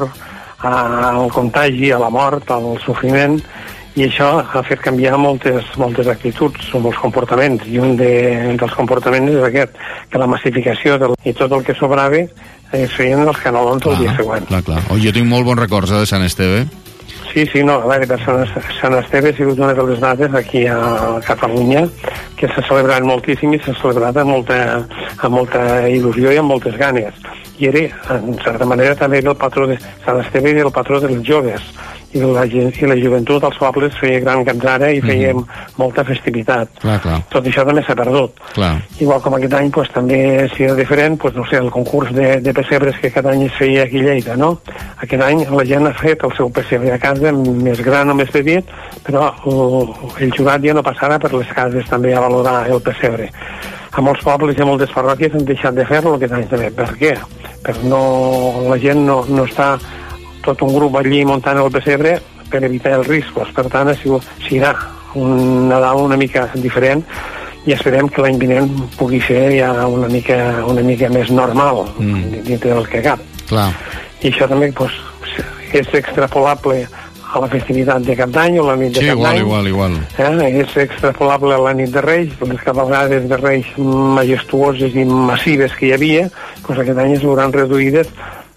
al contagi, a la mort, al sofriment, i això ha fet canviar moltes, moltes actituds o molts comportaments, i un de, dels comportaments és aquest, que la massificació del, i tot el que sobrava es feien els canelons el dia següent. Clar, clar. Oh, jo tinc molt bons records eh, de Sant Esteve. Sí, sí, no, a veure, per Sant, Sant Esteve ha sigut una de les dates aquí a Catalunya que s'ha celebrat moltíssim i s'ha celebrat amb molta, amb molta il·lusió i amb moltes ganes. I era, en certa manera, també el patró de Sant Esteve i el patró dels joves. I la, i la joventut als pobles feia gran gatzara i feia mm -hmm. molta festivitat. Clar, clar. Tot això també s'ha perdut. Clar. Igual com aquest any pues, també si era diferent, pues, no sé, el concurs de, de pessebres que cada any es feia aquí a Lleida, no? Aquest any la gent ha fet el seu pessebre a casa més gran o més petit, però el, el jurat ja no passarà per les cases també a valorar el pessebre. A molts pobles i a moltes parròquies han deixat de fer-lo aquest any també. Per què? Per no, la gent no, no està tot un grup allí muntant el pessebre per evitar els riscos. Per tant, serà un Nadal una mica diferent i esperem que l'any vinent pugui ser ja una mica, una mica més normal mm. dintre del que cap. Clar. I això també pues, és extrapolable a la festivitat de Cap d'Any o la nit de sí, Cap d'Any. Sí, igual, igual, igual. Eh? És extrapolable a la nit de Reis, les cavalgades de Reis majestuoses i massives que hi havia, doncs aquest any es veuran reduïdes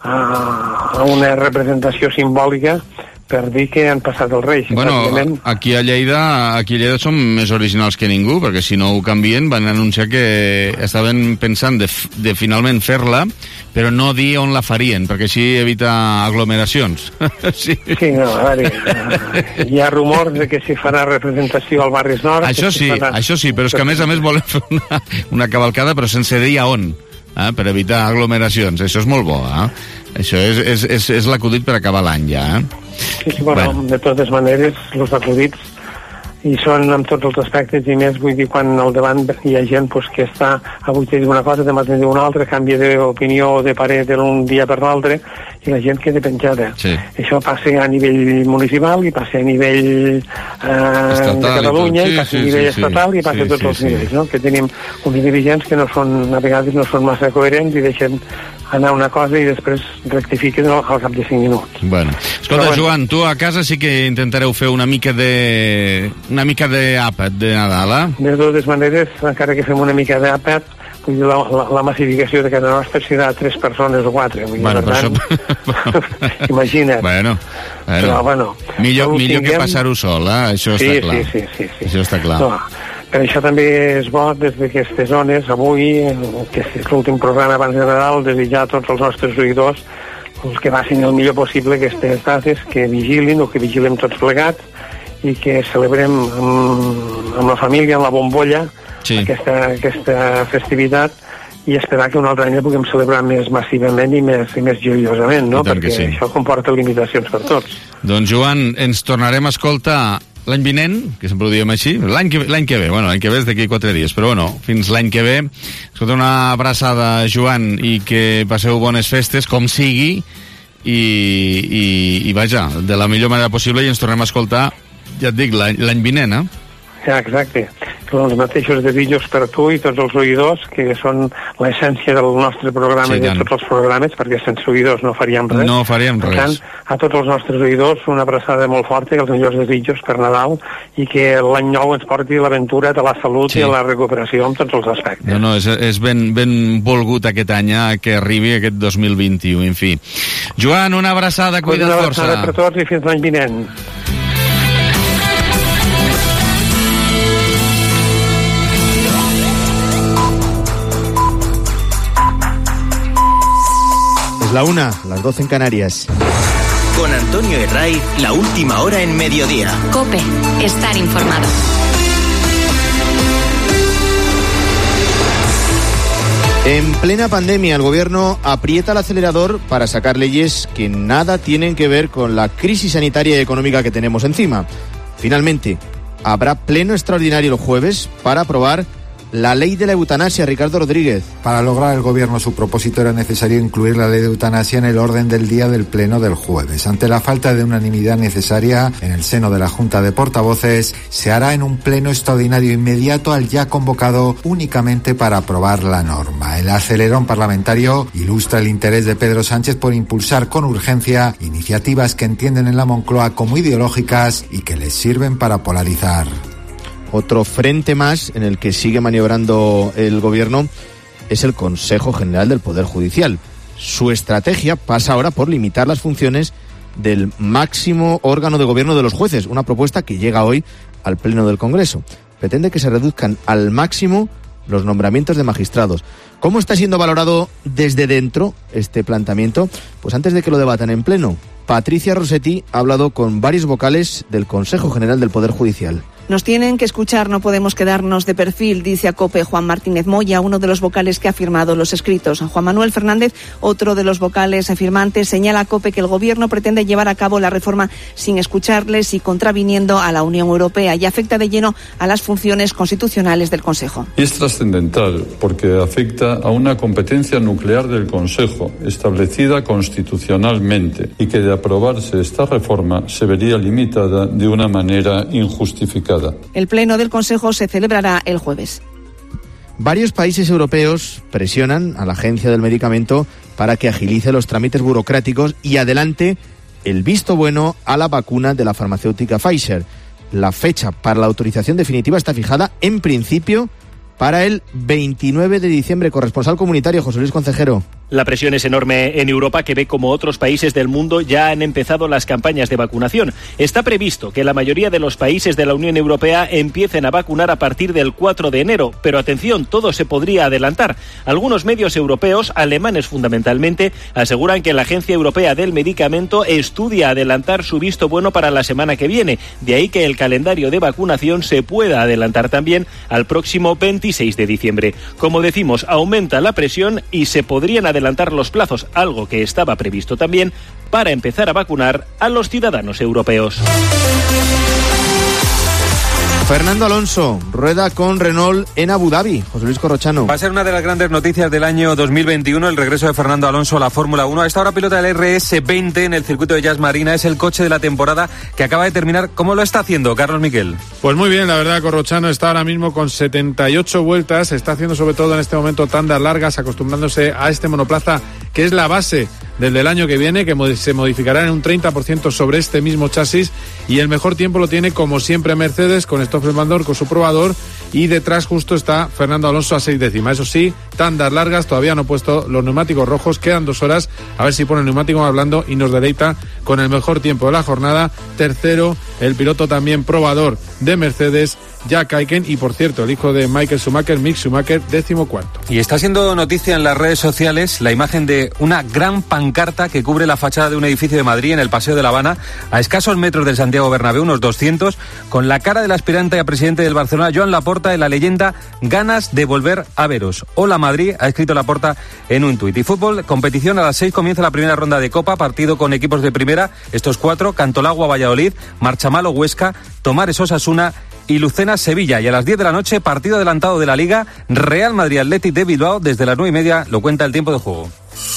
a, a una representació simbòlica per dir que han passat els Reis. Bueno, aquí a Lleida aquí a Lleida som més originals que ningú, perquè si no ho canvien van anunciar que estaven pensant de, de finalment fer-la, però no dir on la farien, perquè així evita aglomeracions. Sí, sí no, a veure, hi ha rumors de que s'hi farà representació al Barris Nord. Això sí, farà... això sí, però és que a més a més volen fer una, una cavalcada però sense dir a on. Eh, per evitar aglomeracions. Això és molt bo, eh? Això és, és, és, és l'acudit per acabar l'any, ja, eh? Sí, sí, bueno, bueno, de totes maneres, els acudits i són en tots els aspectes, i més vull dir quan al davant hi ha gent pues, que està, avui te diu una cosa, demà te diu una altra, canvia d'opinió o de parer d'un dia per l'altre, i la gent queda penjada. Sí. Això passa a nivell municipal i passa a nivell eh, de Catalunya, i, i passa sí, a nivell sí, estatal i passa sí, a tots sí, els sí. nivells, no? Que tenim uns dirigents que no són, a vegades no són massa coherents i deixen anar una cosa i després rectifiquen al cap de cinc minuts. Bueno. Escolta, bueno, Joan, tu a casa sí que intentareu fer una mica de una mica d'àpat de Nadal, eh? De totes maneres, encara que fem una mica d'àpat, la, la, la massificació de casa nostra serà tres persones o quatre. Vull dir, bueno, per tant, això... imagina't. Bueno, bueno. Però, bueno millor millor tinguem... que passar-ho sol, eh? Això sí, està clar. Sí, sí, sí, sí. Això està clar. No, per això també és bo, des d'aquestes zones, avui, que és l'últim programa abans de Nadal, desitjar a tots els nostres oïdors els que facin el millor possible aquestes dates, que vigilin o que vigilem tots plegats i que celebrem amb, amb la família, amb la bombolla, sí. aquesta, aquesta festivitat, i esperar que un altre any la puguem celebrar més massivament i més, i més joiosament, no? Perquè sí. Això comporta limitacions per tots. Doncs, Joan, ens tornarem a escoltar l'any vinent, que sempre ho diem així, l'any que, l'any que ve, bueno, l'any que ve és d'aquí quatre dies, però bueno, fins l'any que ve, escolta, una abraçada, Joan, i que passeu bones festes, com sigui, i, i, i vaja, de la millor manera possible, i ens tornem a escoltar, ja et dic, l'any, l'any vinent, eh? Ja, exacte. Els mateixos desitjos per tu i tots els oïdors, que són l'essència del nostre programa sí, i de tots els programes, perquè sense oïdors no faríem res. No faríem res. Per tant, a tots els nostres oïdors, una abraçada molt forta i els millors desitjos per Nadal, i que l'any nou ens porti l'aventura de la salut sí. i la recuperació en tots els aspectes. No, no, és, és ben, ben volgut aquest any, eh, que arribi aquest dos mil vint-i-u, en fi. Joan, una abraçada, cuida't força. Una abraçada per tots i fins l'any vinent. La una, las doce en Canarias. Con Antonio Herray, la última hora en mediodía. COPE, estar informado. En plena pandemia, el gobierno aprieta el acelerador para sacar leyes que nada tienen que ver con la crisis sanitaria y económica que tenemos encima. Finalmente, habrá pleno extraordinario el jueves para aprobar la ley de la eutanasia, Ricardo Rodríguez. Para lograr el gobierno su propósito era necesario incluir la ley de eutanasia en el orden del día del pleno del jueves. Ante la falta de unanimidad necesaria en el seno de la Junta de Portavoces, se hará en un pleno extraordinario inmediato al ya convocado únicamente para aprobar la norma. El acelerón parlamentario ilustra el interés de Pedro Sánchez por impulsar con urgencia iniciativas que entienden en la Moncloa como ideológicas y que les sirven para polarizar. Otro frente más en el que sigue maniobrando el gobierno es el Consejo General del Poder Judicial. Su estrategia pasa ahora por limitar las funciones del máximo órgano de gobierno de los jueces, una propuesta que llega hoy al Pleno del Congreso. Pretende que se reduzcan al máximo los nombramientos de magistrados. ¿Cómo está siendo valorado desde dentro este planteamiento? Pues antes de que lo debatan en Pleno, Patricia Rossetti ha hablado con varios vocales del Consejo General del Poder Judicial. Nos tienen que escuchar, no podemos quedarnos de perfil, dice a COPE Juan Martínez Moya, uno de los vocales que ha firmado los escritos. Juan Manuel Fernández, otro de los vocales firmantes, señala a COPE que el gobierno pretende llevar a cabo la reforma sin escucharles y contraviniendo a la Unión Europea y afecta de lleno a las funciones constitucionales del Consejo. Es trascendental porque afecta a una competencia nuclear del Consejo, establecida constitucionalmente, y que de aprobarse esta reforma se vería limitada de una manera injustificada. El pleno del Consejo se celebrará el jueves. Varios países europeos presionan a la Agencia del Medicamento para que agilice los trámites burocráticos y adelante el visto bueno a la vacuna de la farmacéutica Pfizer. La fecha para la autorización definitiva está fijada, en principio, para el veintinueve de diciembre. Corresponsal comunitario, José Luis Concejero. La presión es enorme en Europa, que ve como otros países del mundo ya han empezado las campañas de vacunación. Está previsto que la mayoría de los países de la Unión Europea empiecen a vacunar a partir del cuatro de enero, pero atención, todo se podría adelantar. Algunos medios europeos, alemanes fundamentalmente, aseguran que la Agencia Europea del Medicamento estudia adelantar su visto bueno para la semana que viene. De ahí que el calendario de vacunación se pueda adelantar también al próximo veintiséis de diciembre. Como decimos, aumenta la presión y se podrían adelantar adelantar los plazos, algo que estaba previsto también, para empezar a vacunar a los ciudadanos europeos. Fernando Alonso rueda con Renault en Abu Dhabi. José Luis Corrochano. Va a ser una de las grandes noticias del año dos mil veintiuno, el regreso de Fernando Alonso a la Fórmula uno. A esta hora pilota del R S veinte en el circuito de Jazz Marina. Es el coche de la temporada que acaba de terminar. ¿Cómo lo está haciendo, Carlos Miquel? Pues muy bien, la verdad, Corrochano está ahora mismo con setenta y ocho vueltas. Está haciendo sobre todo en este momento tandas largas, acostumbrándose a este monoplaza que es la base del del año que viene, que se modificará en un treinta por ciento sobre este mismo chasis, y el mejor tiempo lo tiene como siempre Mercedes, con Stoffel Van Dorn, con su probador, y detrás justo está Fernando Alonso a seis décimas. Eso sí, tandas largas, todavía no ha puesto los neumáticos rojos, quedan dos horas, a ver si pone el neumático más blando y nos deleita con el mejor tiempo de la jornada. Tercero, el piloto también probador de Mercedes, Jack Aiken, y por cierto, el hijo de Michael Schumacher, Mick Schumacher, décimo cuarto. Y está siendo noticia en las redes sociales la imagen de una gran pancarta que cubre la fachada de un edificio de Madrid en el Paseo de La Habana, a escasos metros del Santiago Bernabéu, unos doscientos, con la cara del aspirante a presidente del Barcelona, Joan Laporta, en la leyenda "Ganas de volver a veros". Hola Madrid, ha escrito Laporta en un tuit. Y fútbol, competición, a las seis comienza la primera ronda de Copa, partido con equipos de primera, estos cuatro: Cantolagua Valladolid, marcha Malo Huesca, Tomares Osasuna y Lucena Sevilla. Y a las diez de la noche, partido adelantado de la Liga, Real Madrid Athletic de Bilbao, desde las nueve y media, lo cuenta el tiempo de juego.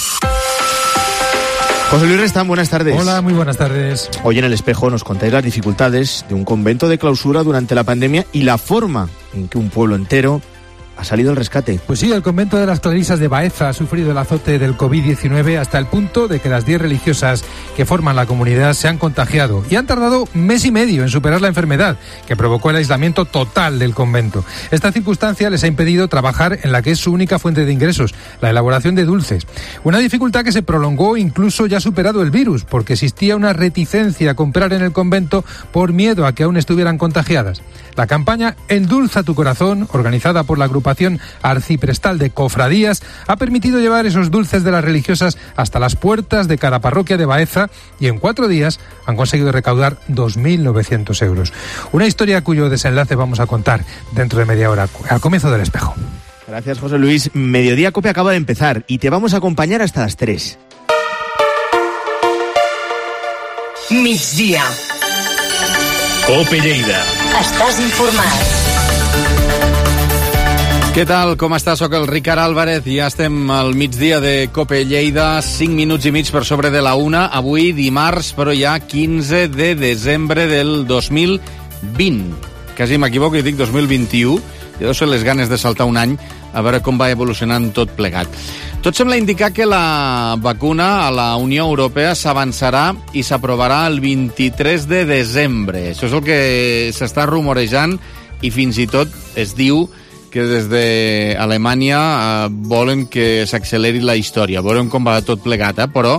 José Luis Restán, buenas tardes. Hola, muy buenas tardes. Hoy en El Espejo nos contáis las dificultades de un convento de clausura durante la pandemia y la forma en que un pueblo entero ha salido al rescate. Pues sí, el convento de las Clarisas de Baeza ha sufrido el azote del covid diecinueve hasta el punto de que las diez religiosas que forman la comunidad se han contagiado y han tardado mes y medio en superar la enfermedad que provocó el aislamiento total del convento. Esta circunstancia les ha impedido trabajar en la que es su única fuente de ingresos, la elaboración de dulces. Una dificultad que se prolongó incluso ya superado el virus, porque existía una reticencia a comprar en el convento por miedo a que aún estuvieran contagiadas. La campaña Endulza tu corazón, organizada por la agrupación arciprestal de cofradías, ha permitido llevar esos dulces de las religiosas hasta las puertas de cada parroquia de Baeza y en cuatro días han conseguido recaudar dos mil novecientos euros. Una historia cuyo desenlace vamos a contar dentro de media hora, al comienzo del Espejo. Gracias, José Luis. Mediodía Cope acaba de empezar y te vamos a acompañar hasta las tres. Migdia. Cope Lleida. Estàs informat. Què tal? Com està? Soc el Ricard Álvarez i ja estem al migdia de Cope Lleida, cinc minuts i mig per sobre de la una. Avui dimarts, però ja quinze de desembre del dos mil vint. Quasi m'equivoco i dic dos mil vint-i-u. Ja deu ser les ganes de saltar un any a veure com va evolucionant tot plegat. Tot sembla indicar que la vacuna a la Unió Europea s'avançarà i s'aprovarà el vint-i-tres de desembre. Això és el que s'està rumorejant i fins i tot es diu que des d'Alemanya eh, volen que s'acceleri la història. Veurem com va tot plegat, eh? Però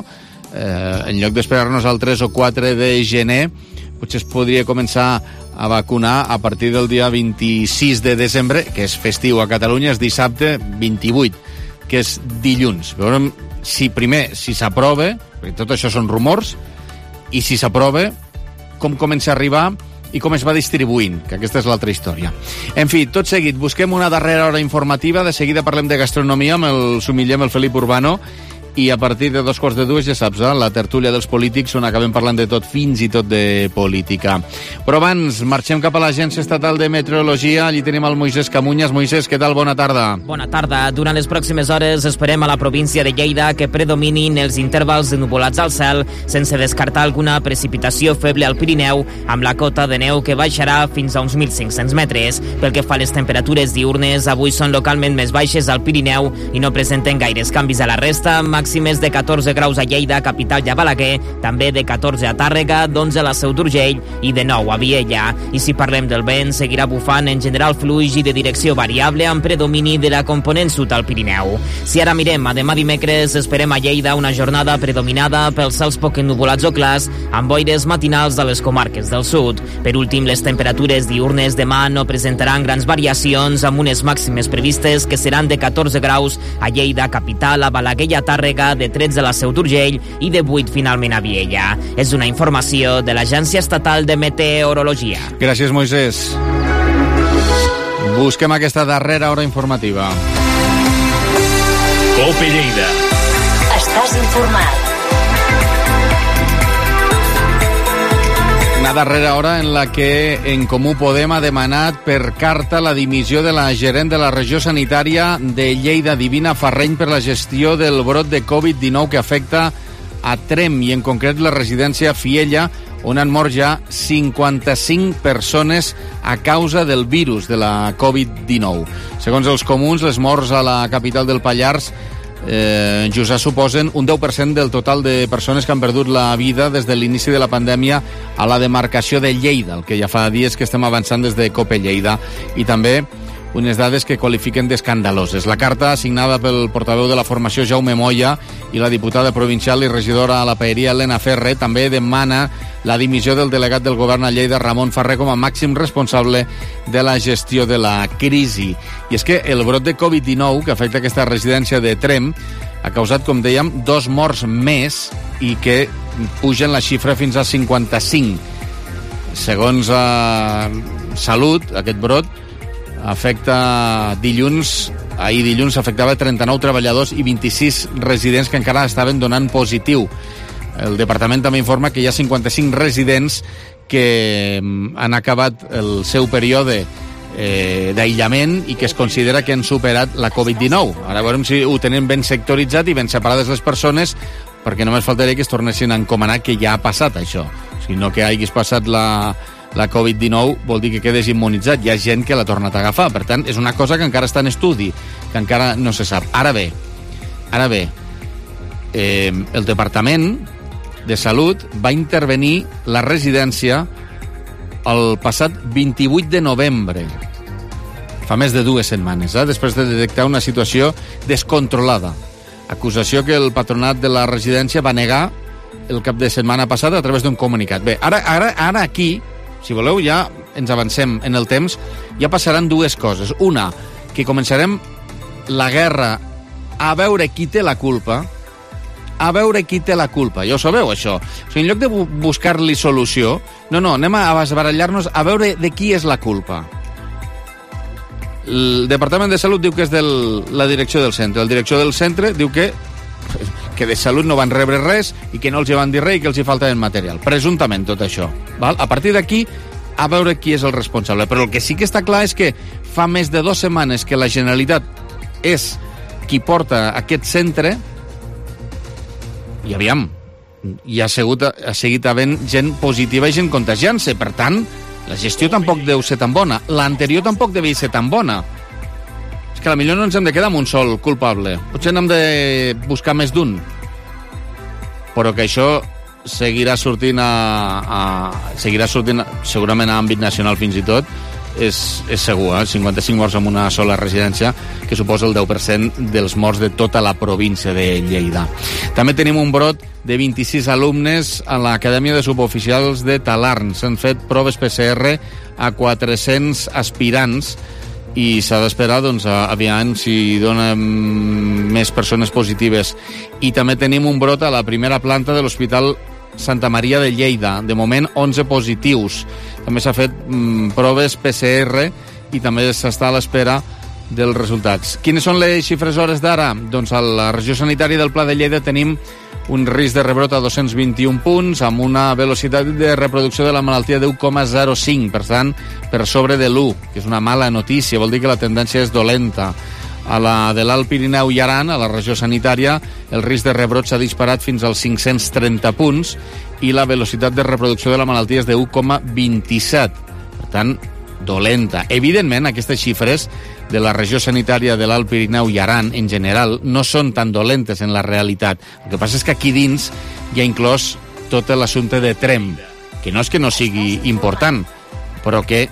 eh, en lloc d'esperar-nos al tres o quatre de gener, potser es podria començar a vacunar a partir del dia vint-i-sis de desembre, que és festiu a Catalunya, és dissabte vint-i-vuit, que és dilluns. Veurem si primer, si s'aprova, perquè tot això són rumors, i si s'aprova, com comença a arribar i com es va distribuint, que aquesta és l'altra història. En fi, tot seguit, busquem una darrera hora informativa, de seguida parlem de gastronomia amb el sumiller, amb el Felip Urbano, i a partir de dos quarts de dues, ja saps, eh, la tertúlia dels polítics, on acabem parlant de tot, fins i tot de política. Però abans, marxem cap a l'Agència Estatal de Meteorologia. Allí tenim el Moisès Camunyas. Moisès, què tal? Bona tarda. Bona tarda. Durant les pròximes hores esperem a la província de Lleida que predominin els intervals de nuvolats al cel, sense descartar alguna precipitació feble al Pirineu, amb la cota de neu que baixarà fins a uns mil cinc-cents metres. Pel que fa a les temperatures diurnes, avui són localment més baixes al Pirineu i no presenten gaires canvis a la resta, màximes de catorze graus a Lleida, capital i a Balaguer, també de catorze a Tàrrega, d'onze a la Seu d'Urgell i de nou a Viella. I si parlem del vent, seguirà bufant en general fluix i de direcció variable amb predomini de la component sud al Pirineu. Si ara mirem a demà dimecres, esperem a Lleida una jornada predominada pels cels poc ennuvolats o clars, amb boires matinals a les comarques del sud. Per últim, les temperatures diurnes demà no presentaran grans variacions, amb unes màximes previstes que seran de catorze graus a Lleida, capital, a Balaguer i a Tàrrega, de tretze a la Seu d'Urgell i de vuit finalment a Viella. És una informació de l'Agència Estatal de Meteorologia. Gràcies, Moisès. Busquem aquesta darrera hora informativa. Cope Lleida. Estàs informat. Una darrera hora en la que En Comú Podem ha demanat per carta la dimissió de la gerent de la regió sanitària de Lleida, Divina Farreny, per la gestió del brot de covid dinou que afecta a Trem i en concret la residència Fiella, on han mort ja cinquanta-cinc persones a causa del virus de la covid dinou. Segons els comuns, les morts a la capital del Pallars Eh, ja suposen un deu per cent del total de persones que han perdut la vida des de l'inici de la pandèmia a la demarcació de Lleida, el que ja fa dies que estem avançant des de Cope Lleida, i també unes dades que qualifiquen d'escandaloses. La carta, signada pel portaveu de la formació Jaume Moya i la diputada provincial i regidora a la Paeria Elena Ferre, també demana la dimissió del delegat del govern a Lleida, Ramon Ferrer, com a màxim responsable de la gestió de la crisi. I és que el brot de covid dinou que afecta aquesta residència de Trem ha causat, com dèiem, dos morts més i que pugen la xifra fins a cinquanta-cinc. Segons eh, Salut, aquest brot afecta dilluns, ahir dilluns afectava trenta-nou treballadors i vint-i-sis residents que encara estaven donant positiu. El departament també informa que hi ha cinquanta-cinc residents que han acabat el seu període eh, d'aïllament i que es considera que han superat la covid dinou. Ara veurem si ho tenen ben sectoritzat i ben separades les persones, perquè només faltaria que es tornessin a encomanar que ja ha passat això. Si no que hagis passat la, la covid dinou vol dir que quedes immunitzat. Hi ha gent que l'ha tornat a agafar. Per tant, és una cosa que encara està en estudi, que encara no se sap. Ara bé, ara bé, eh, el Departament de Salut va intervenir la residència el passat vint-i-vuit de novembre, fa més de dues setmanes, eh? després de detectar una situació descontrolada. Acusació que el patronat de la residència va negar el cap de setmana passada a través d'un comunicat. Bé, ara, ara, ara aquí, si voleu, ja ens avancem en el temps, ja passaran dues coses. Una, que començarem la guerra a veure qui té la culpa, a veure qui té la culpa. Ja ho sabeu, això. O sigui, en lloc de bu buscar-li solució, no, no, anem a barallar-nos a veure de qui és la culpa. El Departament de Salut diu que és de la direcció del centre. El direcció del centre diu que que de Salut no van rebre res i que no els hi van dir res i que els hi falta material. Presumptament, tot això. Val? A partir d'aquí, a veure qui és el responsable. Però el que sí que està clar és que fa més de dues setmanes que la Generalitat és qui porta aquest centre i aviam, hi ha, segut, ha seguit havent gent positiva i gent contagiant-se. Per tant, la gestió tampoc deu ser tan bona. L'anterior tampoc devia ser tan bona. És que potser no ens hem de quedar amb un sol culpable. Potser n'hem de buscar més d'un. Però que això seguirà sortint a, a seguirà sortint segurament a àmbit nacional fins i tot, és, és segur, eh? cinquanta-cinc morts en una sola residència, que suposa el deu per cent dels morts de tota la província de Lleida. També tenim un brot de vint-i-sis alumnes a l'Acadèmia de Suboficials de Talarn. S'han fet proves P C R a quatre-cents aspirants i s'ha d'esperar, doncs, aviam si donen més persones positives. I també tenim un brot a la primera planta de l'Hospital Santa Maria de Lleida. De moment, onze positius. També s'ha fet mm, proves P C R i també s'està a l'espera dels resultats. Quines són les xifres hores d'ara? Doncs a la regió sanitària del Pla de Lleida tenim un risc de rebrot a dos-cents vint-i-un punts amb una velocitat de reproducció de la malaltia de u coma zero cinc, per tant, per sobre de l'u, que és una mala notícia, vol dir que la tendència és dolenta. A la de l'Alt Pirineu i Aran, a la regió sanitària, el risc de rebrot s'ha disparat fins als cinc-cents trenta punts i la velocitat de reproducció de la malaltia és de u coma vint-i-set. Per tant, dolenta. Evidentment, aquestes xifres de la regió sanitària de l'Alt Pirineu i Aran, en general, no són tan dolentes en la realitat. El que passa és que aquí dins hi ha inclòs tot l'assumpte de Tremp, que no és que no sigui important, però que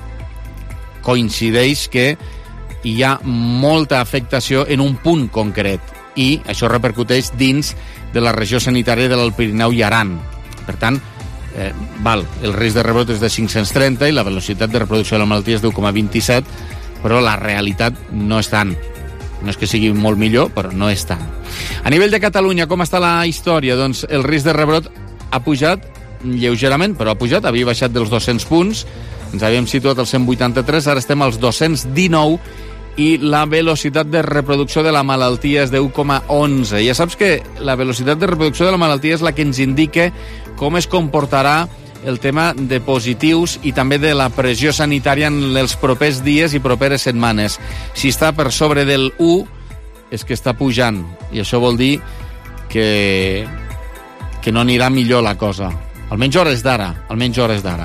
coincideix que hi ha molta afectació en un punt concret i això repercuteix dins de la regió sanitària de l'Alt Pirineu i Aran. Per tant, eh, val, el risc de rebrot és de cinc-cents trenta i la velocitat de reproducció de la malaltia és de u coma vint-i-set, però la realitat no és tant. No és que sigui molt millor, però no és tant. A nivell de Catalunya, com està la història? Doncs el risc de rebrot ha pujat lleugerament, però ha pujat, havia baixat dels dos-cents punts, ens havíem situat als cent vuitanta-tres, ara estem als dos-cents dinou, i la velocitat de reproducció de la malaltia és de u coma onze. Ja saps que la velocitat de reproducció de la malaltia és la que ens indica com es comportarà el tema de positius i també de la pressió sanitària en els propers dies i properes setmanes. Si està per sobre del u, és que està pujant, i això vol dir que, que no anirà millor la cosa. Almenys hores d'ara, almenys hores d'ara.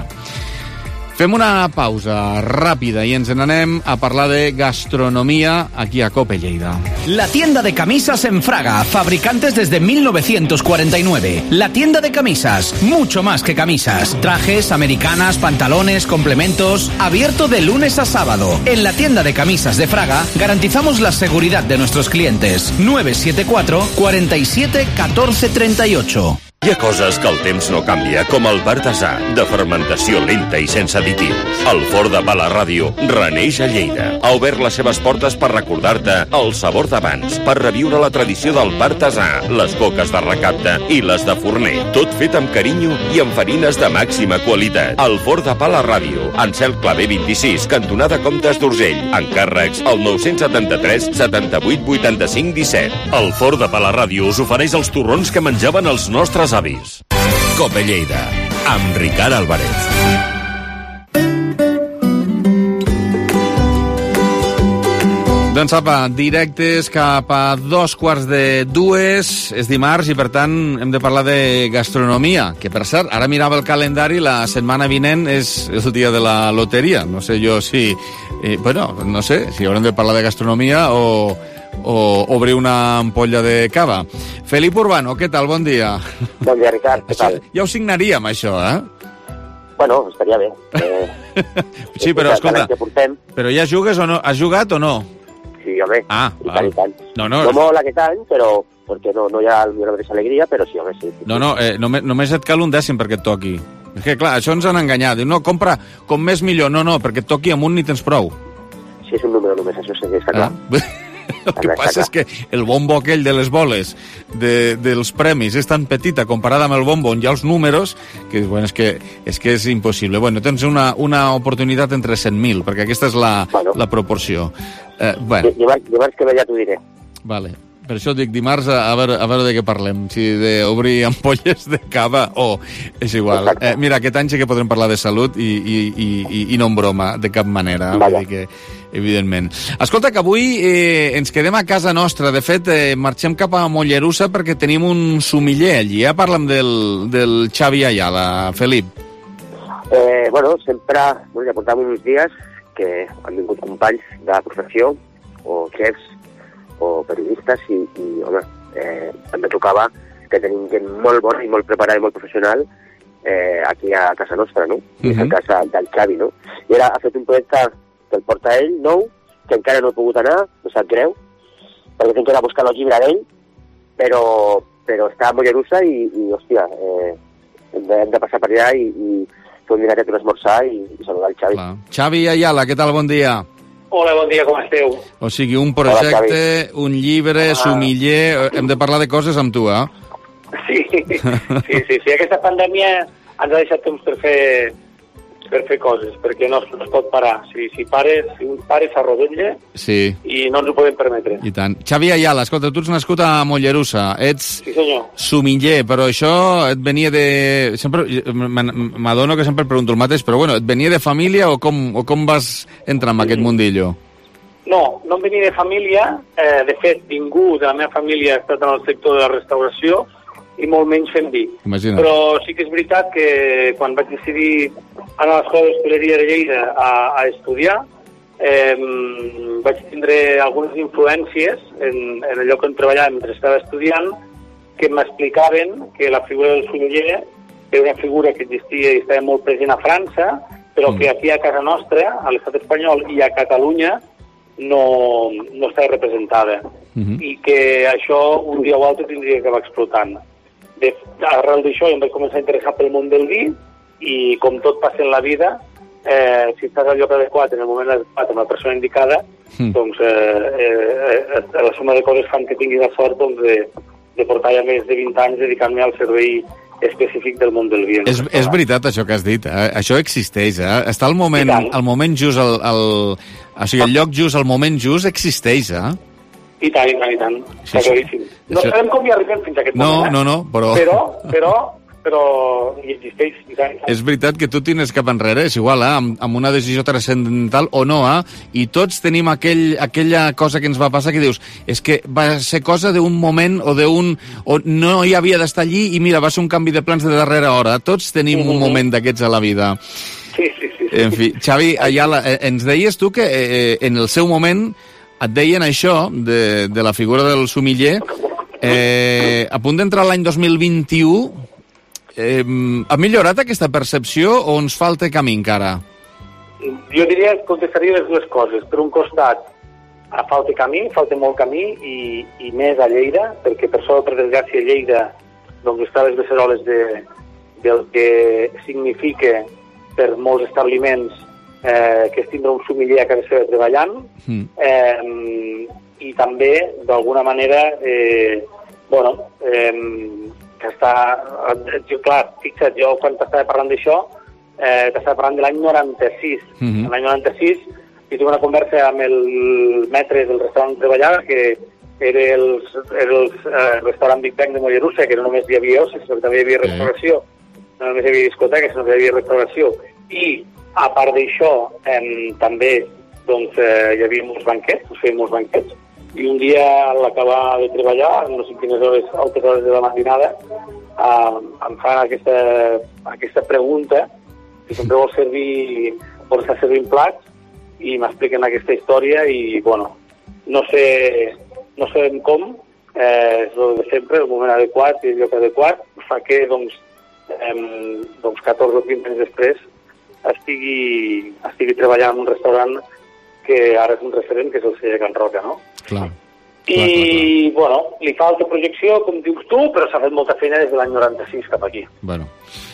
Fem una pausa ràpida i ens n'anem a parlar de gastronomía aquí a COPE Lleida. La tienda de camisas en Fraga, fabricantes desde mil novecientos cuarenta y nueve. La tienda de camisas, mucho más que camisas. Trajes, americanas, pantalones, complementos, abierto de lunes a sábado. En la tienda de camisas de Fraga garantizamos la seguridad de nuestros clientes. nueve siete cuatro, cuatro siete, catorce, treinta y ocho. Hi ha coses que el temps no canvia, com el Bartasà, de fermentació lenta i sense additius. El Forn de Pa La Ràdio reneix a Lleida. Ha obert les seves portes per recordar-te el sabor d'abans, per reviure la tradició del Bartasà, les coques de recapte i les de forner. Tot fet amb carinyo i amb farines de màxima qualitat. El Forn de Pa La Ràdio, Ansel Clavé vint-i-sis, cantonada Comtes d'Urgell. Encàrrecs al nou setanta-tres, setanta-vuit, vuitanta-cinc, disset. El Forn de Pa La Ràdio us ofereix els torrons que menjaven els nostres nostres avis. Cope Lleida, amb Ricard Álvarez. Doncs apa, directes cap a dos quarts de dues, és dimarts i per tant hem de parlar de gastronomia, que per cert, ara mirava el calendari, la setmana vinent és el dia de la loteria, no sé jo si, eh, bueno, no sé, si haurem de parlar de gastronomia o, o obrir una ampolla de cava. Felip Urbano, què tal? Bon dia. Bon dia, Ricard, què tal? Ja ho signaríem, això, eh? Bueno, estaria bé. Eh, sí, però escolta, però ja jugues o no? Has jugat o no? Sí, home, ah, i tant, i tant. No, no, no molt aquest any, però perquè no, no hi ha la mateixa alegria, però sí, home, sí. sí. No, no, eh, només, només et cal un dècim perquè et toqui. És que, clar, això ens han enganyat. Diu, no, compra com més millor. No, no, perquè et toqui amunt ni tens prou. Sí, és un número només, això sí que està clar. Ah. El que passa és que el bombo aquell de les boles de, dels premis és tan petita comparada amb el bombo on hi ha els números que, bueno, és que és, que és impossible. Bueno, tens una, una oportunitat entre cent mil, perquè aquesta és la, bueno. la proporció. Eh, bueno. Dimarts, dimarts que ve ja t'ho diré. Vale. Per això dic dimarts a, a, veure, a veure de què parlem, si d'obrir ampolles de cava o... És igual. Eh, mira, aquest any sí que podrem parlar de salut i, i, i, i no en broma, de cap manera. Vull dir que, evidentment. Escolta, que avui eh, ens quedem a casa nostra. De fet, eh, marxem cap a Mollerussa perquè tenim un sumiller allí. Ja parlem del, del Xavi Ayala, Felip. Eh, bueno, sempre... Bueno, ja portàvem uns dies que han vingut companys de la professió o chefs o periodistes i, i home, eh, també tocava que tenim gent molt bona i molt preparada i molt professional eh, aquí a casa nostra, no? Uh-huh. És a casa del Xavi, no? I ara ha fet un projecte que el porta ell, nou, que encara no he pogut anar, no sap greu, perquè tinc que anar a buscar el llibre d'ell, però, però està a Mollerussa i, i hòstia, eh, hem, de, hem de passar per allà i, i fer un dinaret, un esmorzar i, i saludar el Xavi. Clar. Xavi Ayala, què tal? Bon dia. Hola, bon dia, com esteu? O sigui, un projecte, Hola, un llibre, ah. sumiller... Hem de parlar de coses amb tu, eh? Sí, sí, sí, sí. Aquesta pandèmia ens ha deixat temps per fer, per fer coses, perquè no, no es pot parar. Si, si pares, si un pare s'arrodella sí. i no ens ho podem permetre. I tant. Xavi Ayala, escolta, tu ets nascut a Mollerussa, ets sí, senyor. Sumiller, però això et venia de... Sempre m'adono que sempre pregunto el mateix, però bueno, et venia de família o com, o com vas entrar en aquest mundillo? No, no em venia de família. Eh, de fet, ningú de la meva família ha estat en el sector de la restauració i molt menys fent vi. Imagina't. Però sí que és veritat que quan vaig decidir anar a l'Escola d'Hostaleria de Lleida a, a estudiar, eh, vaig tindre algunes influències en, en el lloc on treballava mentre estava estudiant que m'explicaven que la figura del sommelier era una figura que existia i estava molt present a França, però mm. que aquí a casa nostra, a l'estat espanyol i a Catalunya, no, no estava representada. Mm-hmm. I que això un dia o altre tindria que acabar explotant. De, arrel d'això em vaig començar a interessar pel món del vi i com tot passa en la vida, eh, si estàs al lloc adequat en el moment adequat amb la persona indicada, mm. doncs eh, eh, eh, la suma de coses fan que tinguis la sort doncs, de, de portar ja més de vint anys dedicant-me al servei específic del món del vi. És, és veritat això que has dit, eh? Això existeix, eh? Està al moment, al moment just, el, el, o sigui, el lloc just, el moment just existeix, eh? I tant, i tant, i tant. Sí, sí. No això... sabem com hi arribem fins a aquest no, moment. No, no, no, però... Però, però, però hi existeix, i tant, i tant. És veritat que tu tines cap enrere, és igual, eh? amb, amb una decisió transcendental o no, eh? I tots tenim aquell, aquella cosa que ens va passar que dius, és que va ser cosa d'un moment o d'un... o no hi havia d'estar allí i mira, va ser un canvi de plans de darrera hora. Tots tenim mm-hmm. un moment d'aquests a la vida. Sí, sí, sí. sí. En fi, Xavi Ayala, ens deies tu que eh, en el seu moment et deien això, de, de la figura del sumiller, eh, a punt d'entrar l'any dos mil vint-i-u, eh, ha millorat aquesta percepció o ens falta camí encara? Jo diria que contestaria les dues coses. Per un costat, falta camí, falta molt camí, i, i més a Lleida, perquè per sort, per desgràcia, Lleida doncs, està a les beceroles de, del que significa per molts establiments Eh, que és tindre un sumiller a casa seva treballant mm. eh, i també d'alguna manera eh, bueno eh, que està jo, clar, fixa't, jo quan t'estava parlant d'això eh, t'estava parlant de l'any noranta-sis mm-hmm. l'any noranta-sis i tinc una conversa amb el metre del restaurant on treballava que era el, era el eh, restaurant Big Bang de Mollerussa, que no només hi havia oci, sinó que també hi havia restauració, no només hi havia discoteca, sinó que hi havia restauració, i a part d'això eh, també doncs, eh, hi havia molts banquets, us feien molts banquets, i un dia a l'acabar de treballar, no sé quines hores, altres hores de la matinada, eh, em fan aquesta, aquesta pregunta, si sempre vol servir, vol estar servint plats, i m'expliquen aquesta història, i bueno, no sé, no sabem com, eh, és el de sempre, el moment adequat i el lloc adequat, fa que doncs, eh, doncs catorze o quinze anys després estigui, estigui treballant en un restaurant que ara és un referent, que és el Celler Can Roca, no? Clar. I, clar, clar, clar. bueno, li falta projecció, com dius tu, però s'ha fet molta feina des de l'any noranta-sis cap aquí. Bueno.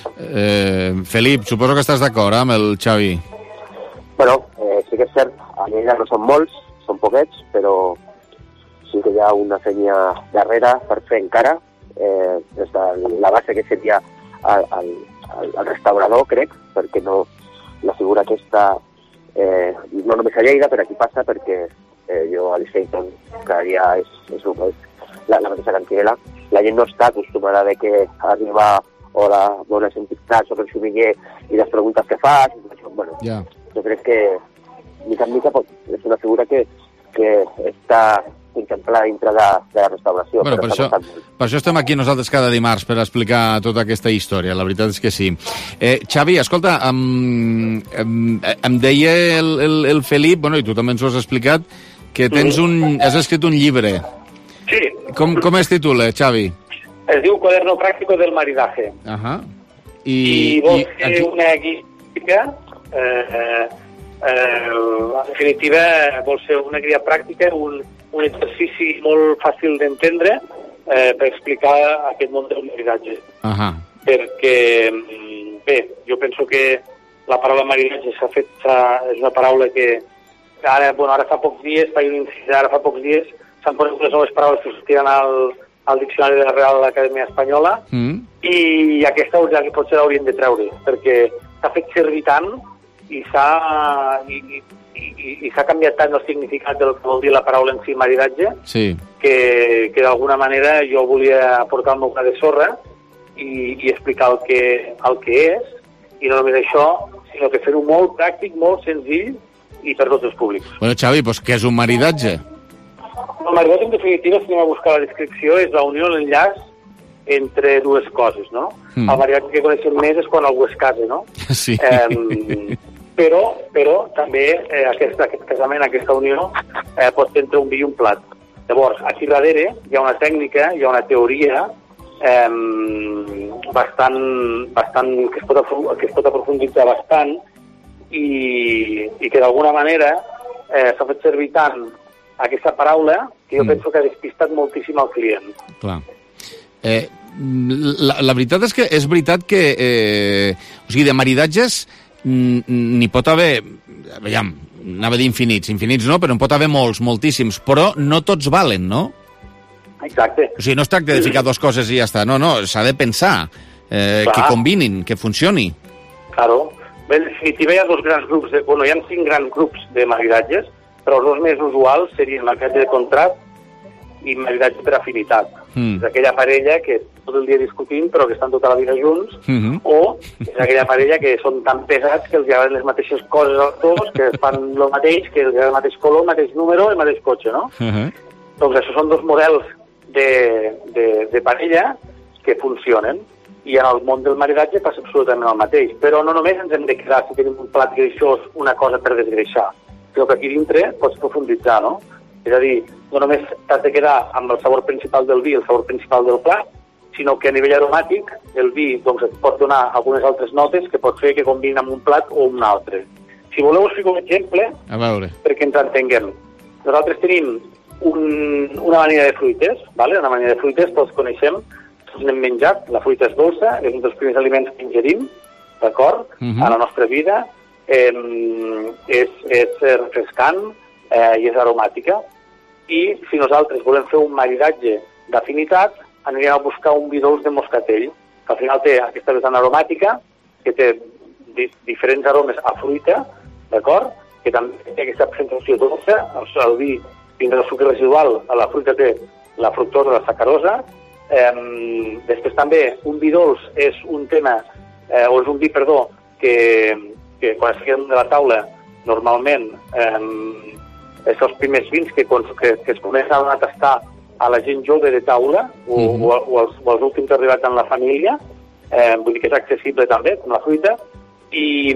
Eh, Felip, suposo que estàs d'acord amb el Xavi. Bueno, eh, sí que és cert, a Lleida no són molts, són poquets, però sí que hi ha una feina darrere per fer encara, eh, des de la base que seria el, el, el restaurador, crec, perquè no, la figura aquesta, eh, no només a Lleida, però aquí passa perquè eh, jo a l'Eixeiton cada dia és, és, és la, la mateixa cantinela. La gent no està acostumada de que arriba hola, bones entitats, soc el xumiller, i les preguntes que fas, bueno, yeah. Jo crec que mica en mica pot, és una figura que, que està contemplada dintre de, de la restauració. Bueno, per, això, per això estem aquí nosaltres cada dimarts, per explicar tota aquesta història, la veritat és que sí. Eh, Xavi, escolta, em, em, em deia el, el, el Felip, bueno, i tu també ens ho has explicat, que tens un, has escrit un llibre. Sí. Com, com es titula, Xavi? Es diu Cuaderno Práctico del Maridaje. Ahà. I, I vol i, fer aquí... una guia eh, eh, eh, en definitiva vol ser una guia pràctica, un, un exercici molt fàcil d'entendre eh, per explicar aquest món del maridatge. Ahà. Perquè, bé, jo penso que la paraula maridatge s'ha fet, s'ha, és una paraula que ara, bueno, ara fa pocs dies, fa un incís, ara fa pocs dies, s'han posat unes noves paraules que sortiran al, al diccionari de la Real Acadèmia Espanyola, mm. i aquesta ja que potser l'haurien de treure, perquè s'ha fet servir tant i s'ha i, i, i, i s'ha canviat tant el significat del que vol dir la paraula en si, maridatge, sí. que, que d'alguna manera jo volia aportar el meu gra de sorra i, i explicar el que, el que és, i no només això, sinó que fer-ho molt pràctic, molt senzill i per tots els públics. Bueno, Xavi, doncs què és un maridatge? El maridatge, en definitiva, si anem a buscar la descripció, és la unió, l'enllaç entre dues coses, no? Mm. El maridatge que coneixem més és quan algú es casa, no? Sí. Eh, però, però també eh, aquest, aquest casament, aquesta unió, eh, pot ser entre un vi i un plat. Llavors, aquí darrere hi ha una tècnica, hi ha una teoria eh, bastant, bastant que, es pot, que es pot aprofunditzar bastant i, i que d'alguna manera eh, s'ha fet servir tant aquesta paraula que jo mm. penso que ha despistat moltíssim al client. Clar. Eh, la, la veritat és que és veritat que eh, o sigui, de maridatges n'hi pot haver, veiem, anava a dir infinits, infinits no, però en pot haver molts, moltíssims, però no tots valen, no? Exacte. O sigui, no es tracta de ficar dues coses i ja està, no, no, s'ha de pensar eh, que combinin, que funcioni. Claro. Bé, en definitiva hi ha dos grans grups, de, bueno, hi ha cinc grans grups de maridatges, però els dos més usuals serien maridatge de contrast i maridatge per afinitat. Mm. És aquella parella que tot el dia discutint però que estan tota la vida junts, mm-hmm. o és aquella parella que són tan pesats que els agraden les mateixes coses als dos, que fan el mateix, que els agrada el mateix color, el mateix número, el mateix cotxe, no? Mm-hmm. Doncs això són dos models de, de, de parella que funcionen, i en el món del maridatge passa absolutament el mateix. Però no només ens hem de quedar, si tenim un plat greixós, una cosa per desgreixar, sinó que aquí dintre pots profunditzar, no? És a dir, no només t'has de quedar amb el sabor principal del vi, el sabor principal del plat, sinó que a nivell aromàtic el vi doncs, et pot donar algunes altres notes que pot fer que combinin amb un plat o un altre. Si voleu us fico un exemple a veure. Perquè ens entenguem. Nosaltres tenim un, una manera de fruites, vale? Una manera de fruites, tots coneixem, tots n'hem menjat, la fruita és dolça, és un dels primers aliments que ingerim, d'acord? Uh-huh. A la nostra vida, eh, és, és refrescant eh, i és aromàtica. I si nosaltres volem fer un maridatge d'afinitat, anirem a buscar un vi dolç de moscatell, que al final té aquesta vessant aromàtica, que té di diferents aromes a fruita, d'acord? Que també té aquesta presentació dolça, el, el vi tindrà el sucre residual, la fruita té la fructosa, la sacarosa. Eh, després també un vi dolç és un tema, eh, o és un vi, perdó, que, que quan es queda de la taula normalment eh, és els primers vins que, que, que es comencen a tastar a la gent jove de taula o, mm-hmm. o, o, els, o els últims arribats en la família, eh, vull dir que és accessible també, com la fruita, i,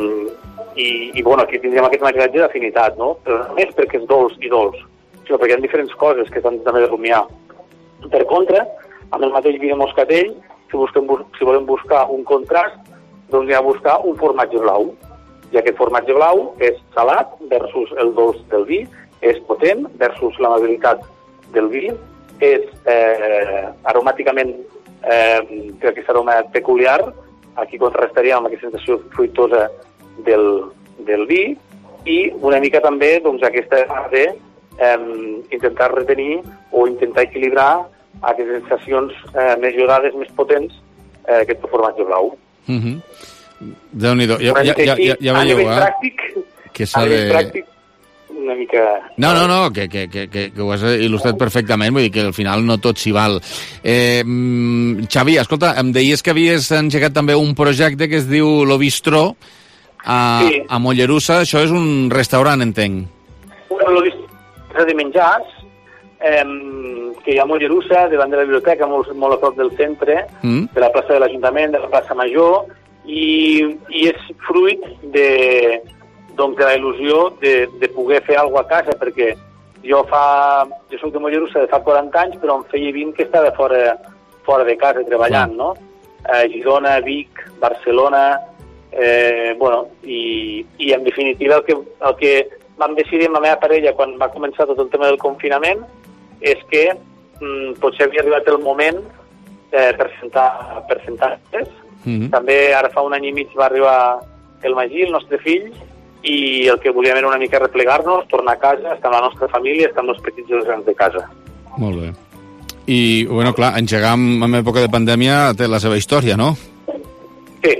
i, i bueno, aquí tindríem aquest maridatge d'afinitat, no? Però no és perquè és dolç i dolç, sinó perquè hi ha diferents coses que s'han també de rumiar. Per contra, amb el mateix vi de moscatell, si, busquem, si volem buscar un contrast, doncs hi ha de buscar un formatge blau. I aquest formatge blau és salat versus el dolç del vi, és potent versus l'amabilitat del vi, és eh, aromàticament eh, té aquest aroma peculiar, aquí contrastaria amb aquesta sensació fruitosa del, del vi, i una mica també doncs, aquesta de eh, intentar retenir o intentar equilibrar aquestes sensacions eh, més llorades, més potents, eh, aquest formatge blau. Mm-hmm. Déu-n'hi-do. Ja, ja, ja, ja, ja veieu, eh? Pràctic, que s'ha de... pràctic, una mica... No, no, no, que, que, que, que ho has il·lustrat perfectament, vull dir que al final no tot s'hi val. Eh, Xavi, escolta, em deies que havies engegat també un projecte que es diu Lo Bistró a, sí. a Mollerussa. Això és un restaurant, entenc. Bueno, Lo Bistró de menjars, eh, que hi ha a Mollerussa, davant de la biblioteca, molt, molt a prop del centre, mm. de la plaça de l'Ajuntament, de la plaça Major, i, i és fruit de, doncs, de la il·lusió de, de poder fer alguna cosa a casa, perquè jo fa jo soc de Mollerussa de fa quaranta anys, però em feia vint que estava fora, fora de casa treballant, no? A Girona, Vic, Barcelona, eh, bueno, i, i en definitiva el que, el que vam decidir amb la meva parella quan va començar tot el tema del confinament és que mm, potser havia arribat el moment eh, per sentar, per sentar Mm-hmm. També ara fa un any i mig va arribar el Magí, el nostre fill, i el que volíem era una mica replegar-nos, tornar a casa, estar amb la nostra família, estar amb els petits i els grans de casa. Molt bé. I, bueno, clar, engegar en època de pandèmia té la seva història, no? Sí.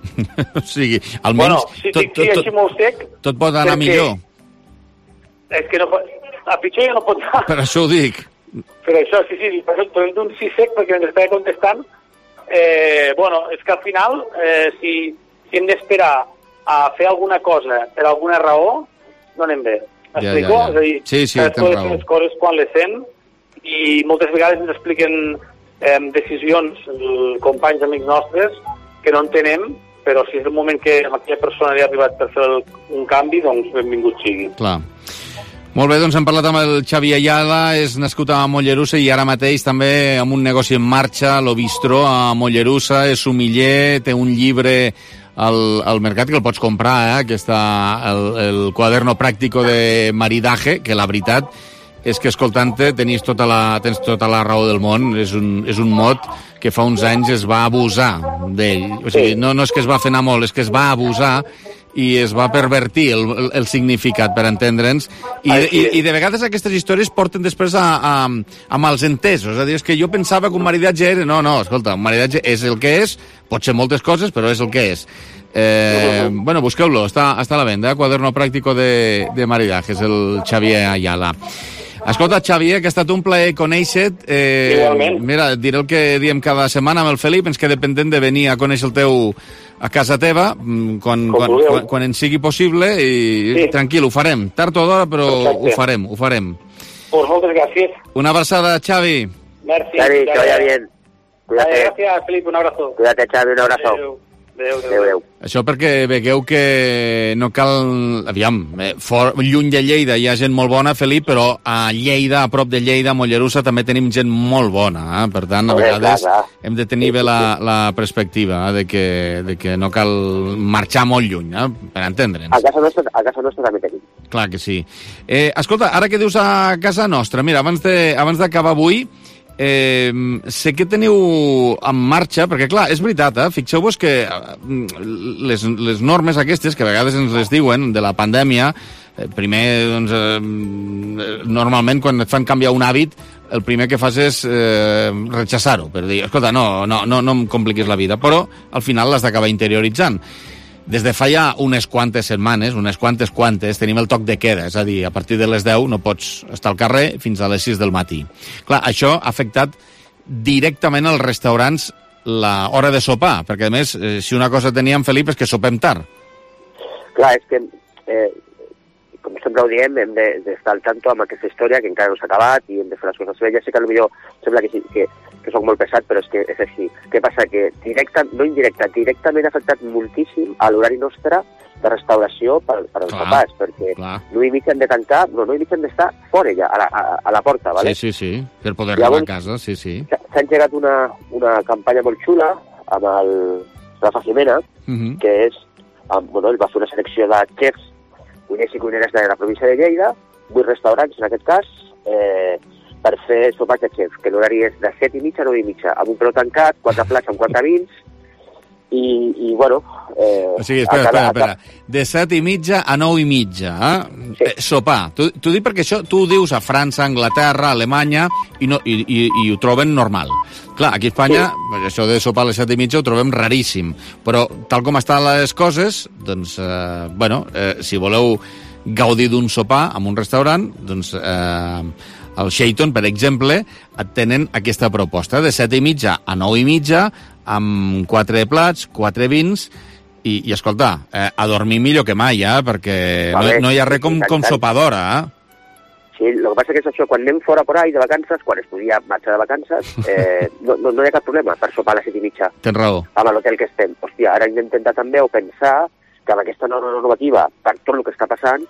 O sigui, almenys... Bueno, si tot, tot, tot, així molt sec... Tot pot anar millor. És que no pot... A pitjor ja no pot anar. Per això ho dic. Per això, sí, sí, per això podem dir un sí sec perquè ens estava contestant. Eh, bueno, és que al final, eh, si, si hem d'esperar a fer alguna cosa per alguna raó, no anem bé. Explico? Ja, ja, ja. És a dir, sí, sí, tens raó. Les coses quan les sent, i moltes vegades ens expliquen eh, decisions, companys, amics nostres, que no entenem, però si és el moment que aquella persona li ha arribat per fer el, un canvi, doncs benvingut sigui. Clar. Molt bé, doncs hem parlat amb el Xavi Ayala, és nascut a Mollerussa i ara mateix també amb un negoci en marxa, Lo Bistró a Mollerussa, és sumiller, té un llibre al, al mercat que el pots comprar, eh? que està el, el Cuaderno Práctico de Maridaje, que la veritat és que escoltant-te tens tota la, tens tota la raó del món, és un, és un mot que fa uns anys es va abusar d'ell, o sigui, no, no és que es va fer anar molt, és que es va abusar i es va pervertir el, el, el significat, per entendre'ns, i, i, i de vegades aquestes històries porten després a, a, a malsentesos, és a dir, és que jo pensava que un maridatge era... No, no, escolta, un maridatge és el que és, pot ser moltes coses, però és el que és. Eh, bueno, busqueu-lo, està, està a la venda, eh? Cuaderno Práctico de, de Maridaje, és el Xavier Ayala. Escolta, Xavier, que ha estat un plaer conèixer-te. Eh, Igualment. Mira, et diré el que diem cada setmana amb el Felip, ens queda pendent de venir a conèixer el teu a casa teva, quan, quan, quan, quan ens sigui possible, i sí. Tranquil, ho farem. Tard o d'hora, però Perfecte. ho farem, ho farem. Pues moltes gràcies. Una abraçada, Xavi. Merci. Xavi, que vaya bien. Cuídate. Gracias, Felip, un abrazo. Cuídate, Xavi, un abrazo. Adeu. Adéu, adéu, adéu. Això perquè vegueu que no cal... Aviam, for, lluny de Lleida hi ha gent molt bona, Felip, però a Lleida, a prop de Lleida, a Mollerussa, també tenim gent molt bona. Eh? Per tant, a vegades hem de tenir bé la, la perspectiva eh? de, que, de que no cal marxar molt lluny, eh? Per entendre'ns. A casa nostra, a casa nostra també tenim. Clar que sí. Eh, escolta, ara que dius a casa nostra, mira, abans de, abans d'acabar avui, Eh, sé que teniu en marxa, perquè clar, és veritat, eh? Fixeu-vos que les, les normes aquestes, que a vegades ens les diuen, de la pandèmia, eh, primer, doncs, eh, normalment quan et fan canviar un hàbit, el primer que fas és eh, rechaçar-ho, per dir, escolta, no, no, no, no em compliquis la vida, però al final l'has d'acabar interioritzant. des de fa ja unes quantes setmanes, unes quantes quantes, tenim el toc de queda, és a dir, a partir de les deu no pots estar al carrer fins a les sis del matí. Clar, això ha afectat directament als restaurants l'hora de sopar, perquè a més, eh, si una cosa teníem, Felip, és que sopem tard. Clar, és que, eh, com sempre ho diem, hem d'estar de, de al tanto amb aquesta història, que encara no s'ha acabat, i hem de fer les coses bé. Ja sé que potser sembla que, que, que soc molt pesat, però és que és així. Què passa? Que directa, no indirecta, directament ha afectat moltíssim a l'horari nostre de restauració per, per als sopars, perquè no i mig hem de tancar, no, no i mig hem d'estar fora ja, a la, a, a la porta, ¿vale? Sí, sí, sí, per poder anar a casa, sí, sí. S'ha engegat una, una campanya molt xula amb el Rafa Jimena, uh -huh. que és, amb, bueno, ell va fer una selecció de xefs, cuiners i cuineres de la província de Lleida, vuit restaurants, en aquest cas, eh, per fer sopars de xefs, que l'horari és de set i mitja a nou i mitja, amb un preu tancat, quatre plats amb quatre vins, i, i bueno... Eh, o sigui, espera, espera, espera. De set i mitja a nou i mitja, eh? Sí. eh sopar. T'ho dic perquè això tu ho dius a França, Anglaterra, Alemanya, i, no, i, i, i ho troben normal. Clar, aquí a Espanya, sí. això de sopar a les set i mitja ho trobem raríssim, però tal com estan les coses, doncs, eh, bueno, eh, si voleu gaudir d'un sopar en un restaurant, doncs... Eh, al Shaiton, per exemple, tenen aquesta proposta de set i mitja a nou i mitja, amb quatre plats, quatre vins, i, i escolta, eh, a dormir millor que mai, eh, perquè vale, no, no hi ha res com, com sopar d'hora, eh? Sí, el que passa que és això, quan anem fora por ahí de vacances, quan es podia marxar de vacances, eh, no, no, no hi ha cap problema per sopar a les set i mitja. Tens raó. Amb l'hotel que estem. Hòstia, ara hem d'intentar també o pensar que amb aquesta norma normativa, per tot el que està passant,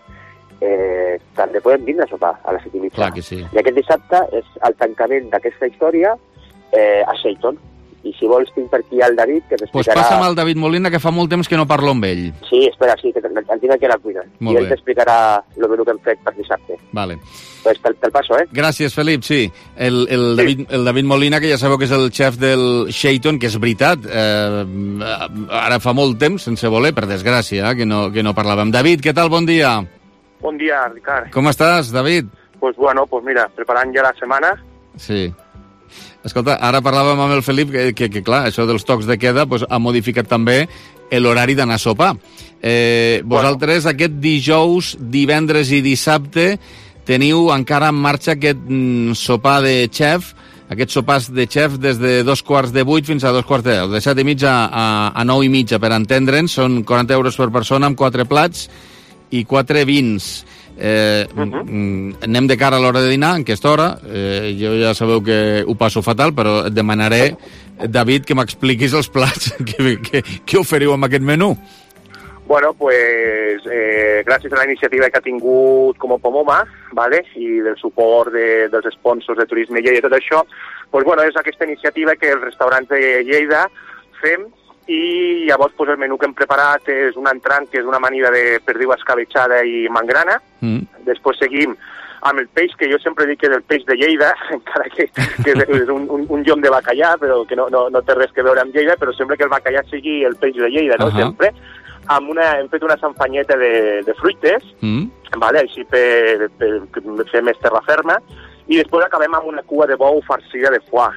eh, també podem vindre a sopar a les set i mitja. Clar que sí. I aquest dissabte és el tancament d'aquesta història eh, a Shaiton. I si vols tinc per aquí el David, que t'explicarà... Doncs pues passa'm al David Molina, que fa molt temps que no parlo amb ell. Sí, espera, sí, que el tinc aquí a la cuina. Molt I ell bé. t'explicarà el menú que hem fet per dissabte. Vale. Pues te'l, te'l passo, eh? Gràcies, Felip, sí. El, el, sí. David, el David Molina, que ja sabeu que és el xef del Shaiton, que és veritat, eh, ara fa molt temps, sense voler, per desgràcia, eh, que, no, que no parlàvem. David, què tal? Bon dia. Bon dia, Ricard. Com estàs, David? Pues bueno, pues mira, preparant ja la setmana. Sí. Escolta, ara parlàvem amb el Felip que, que, que clar, això dels tocs de queda pues, ha modificat també l'horari d'anar a sopar. Eh, vosaltres bueno. Aquest dijous, divendres i dissabte teniu encara en marxa aquest mm, sopar de xef, aquests sopars de xef des de dos quarts de vuit fins a dos quarts de deu, de set i mitja a, a nou i mitja, per entendre'ns, són quaranta euros per persona amb quatre plats i quatre vins. Eh, uh -huh. Anem de cara a l'hora de dinar, en aquesta hora. Eh, jo ja sabeu que ho passo fatal, però et demanaré, David, que m'expliquis els plats que, que, que oferiu amb aquest menú. Bueno, pues eh, gràcies a la iniciativa que ha tingut com a Pomoma, ¿vale? I del suport de, dels sponsors de Turisme Lleida i tot això, pues bueno, és aquesta iniciativa que els restaurants de Lleida fem. I llavors pues, el menú que hem preparat és un entrant que és una amanida de perdiu escabetxada i mangrana. Mm. Després seguim amb el peix, que jo sempre dic que és el peix de Lleida, encara que, que és un, un, un llom de bacallà, però que no, no, no té res que veure amb Lleida, però sembla que el bacallà sigui el peix de Lleida, no? Uh -huh. Sempre. Amb una, hem fet una sanfanyeta de, de fruites, mm. vale? Així per, per, per fer més terra ferma, i després acabem amb una cua de bou farcida de foie.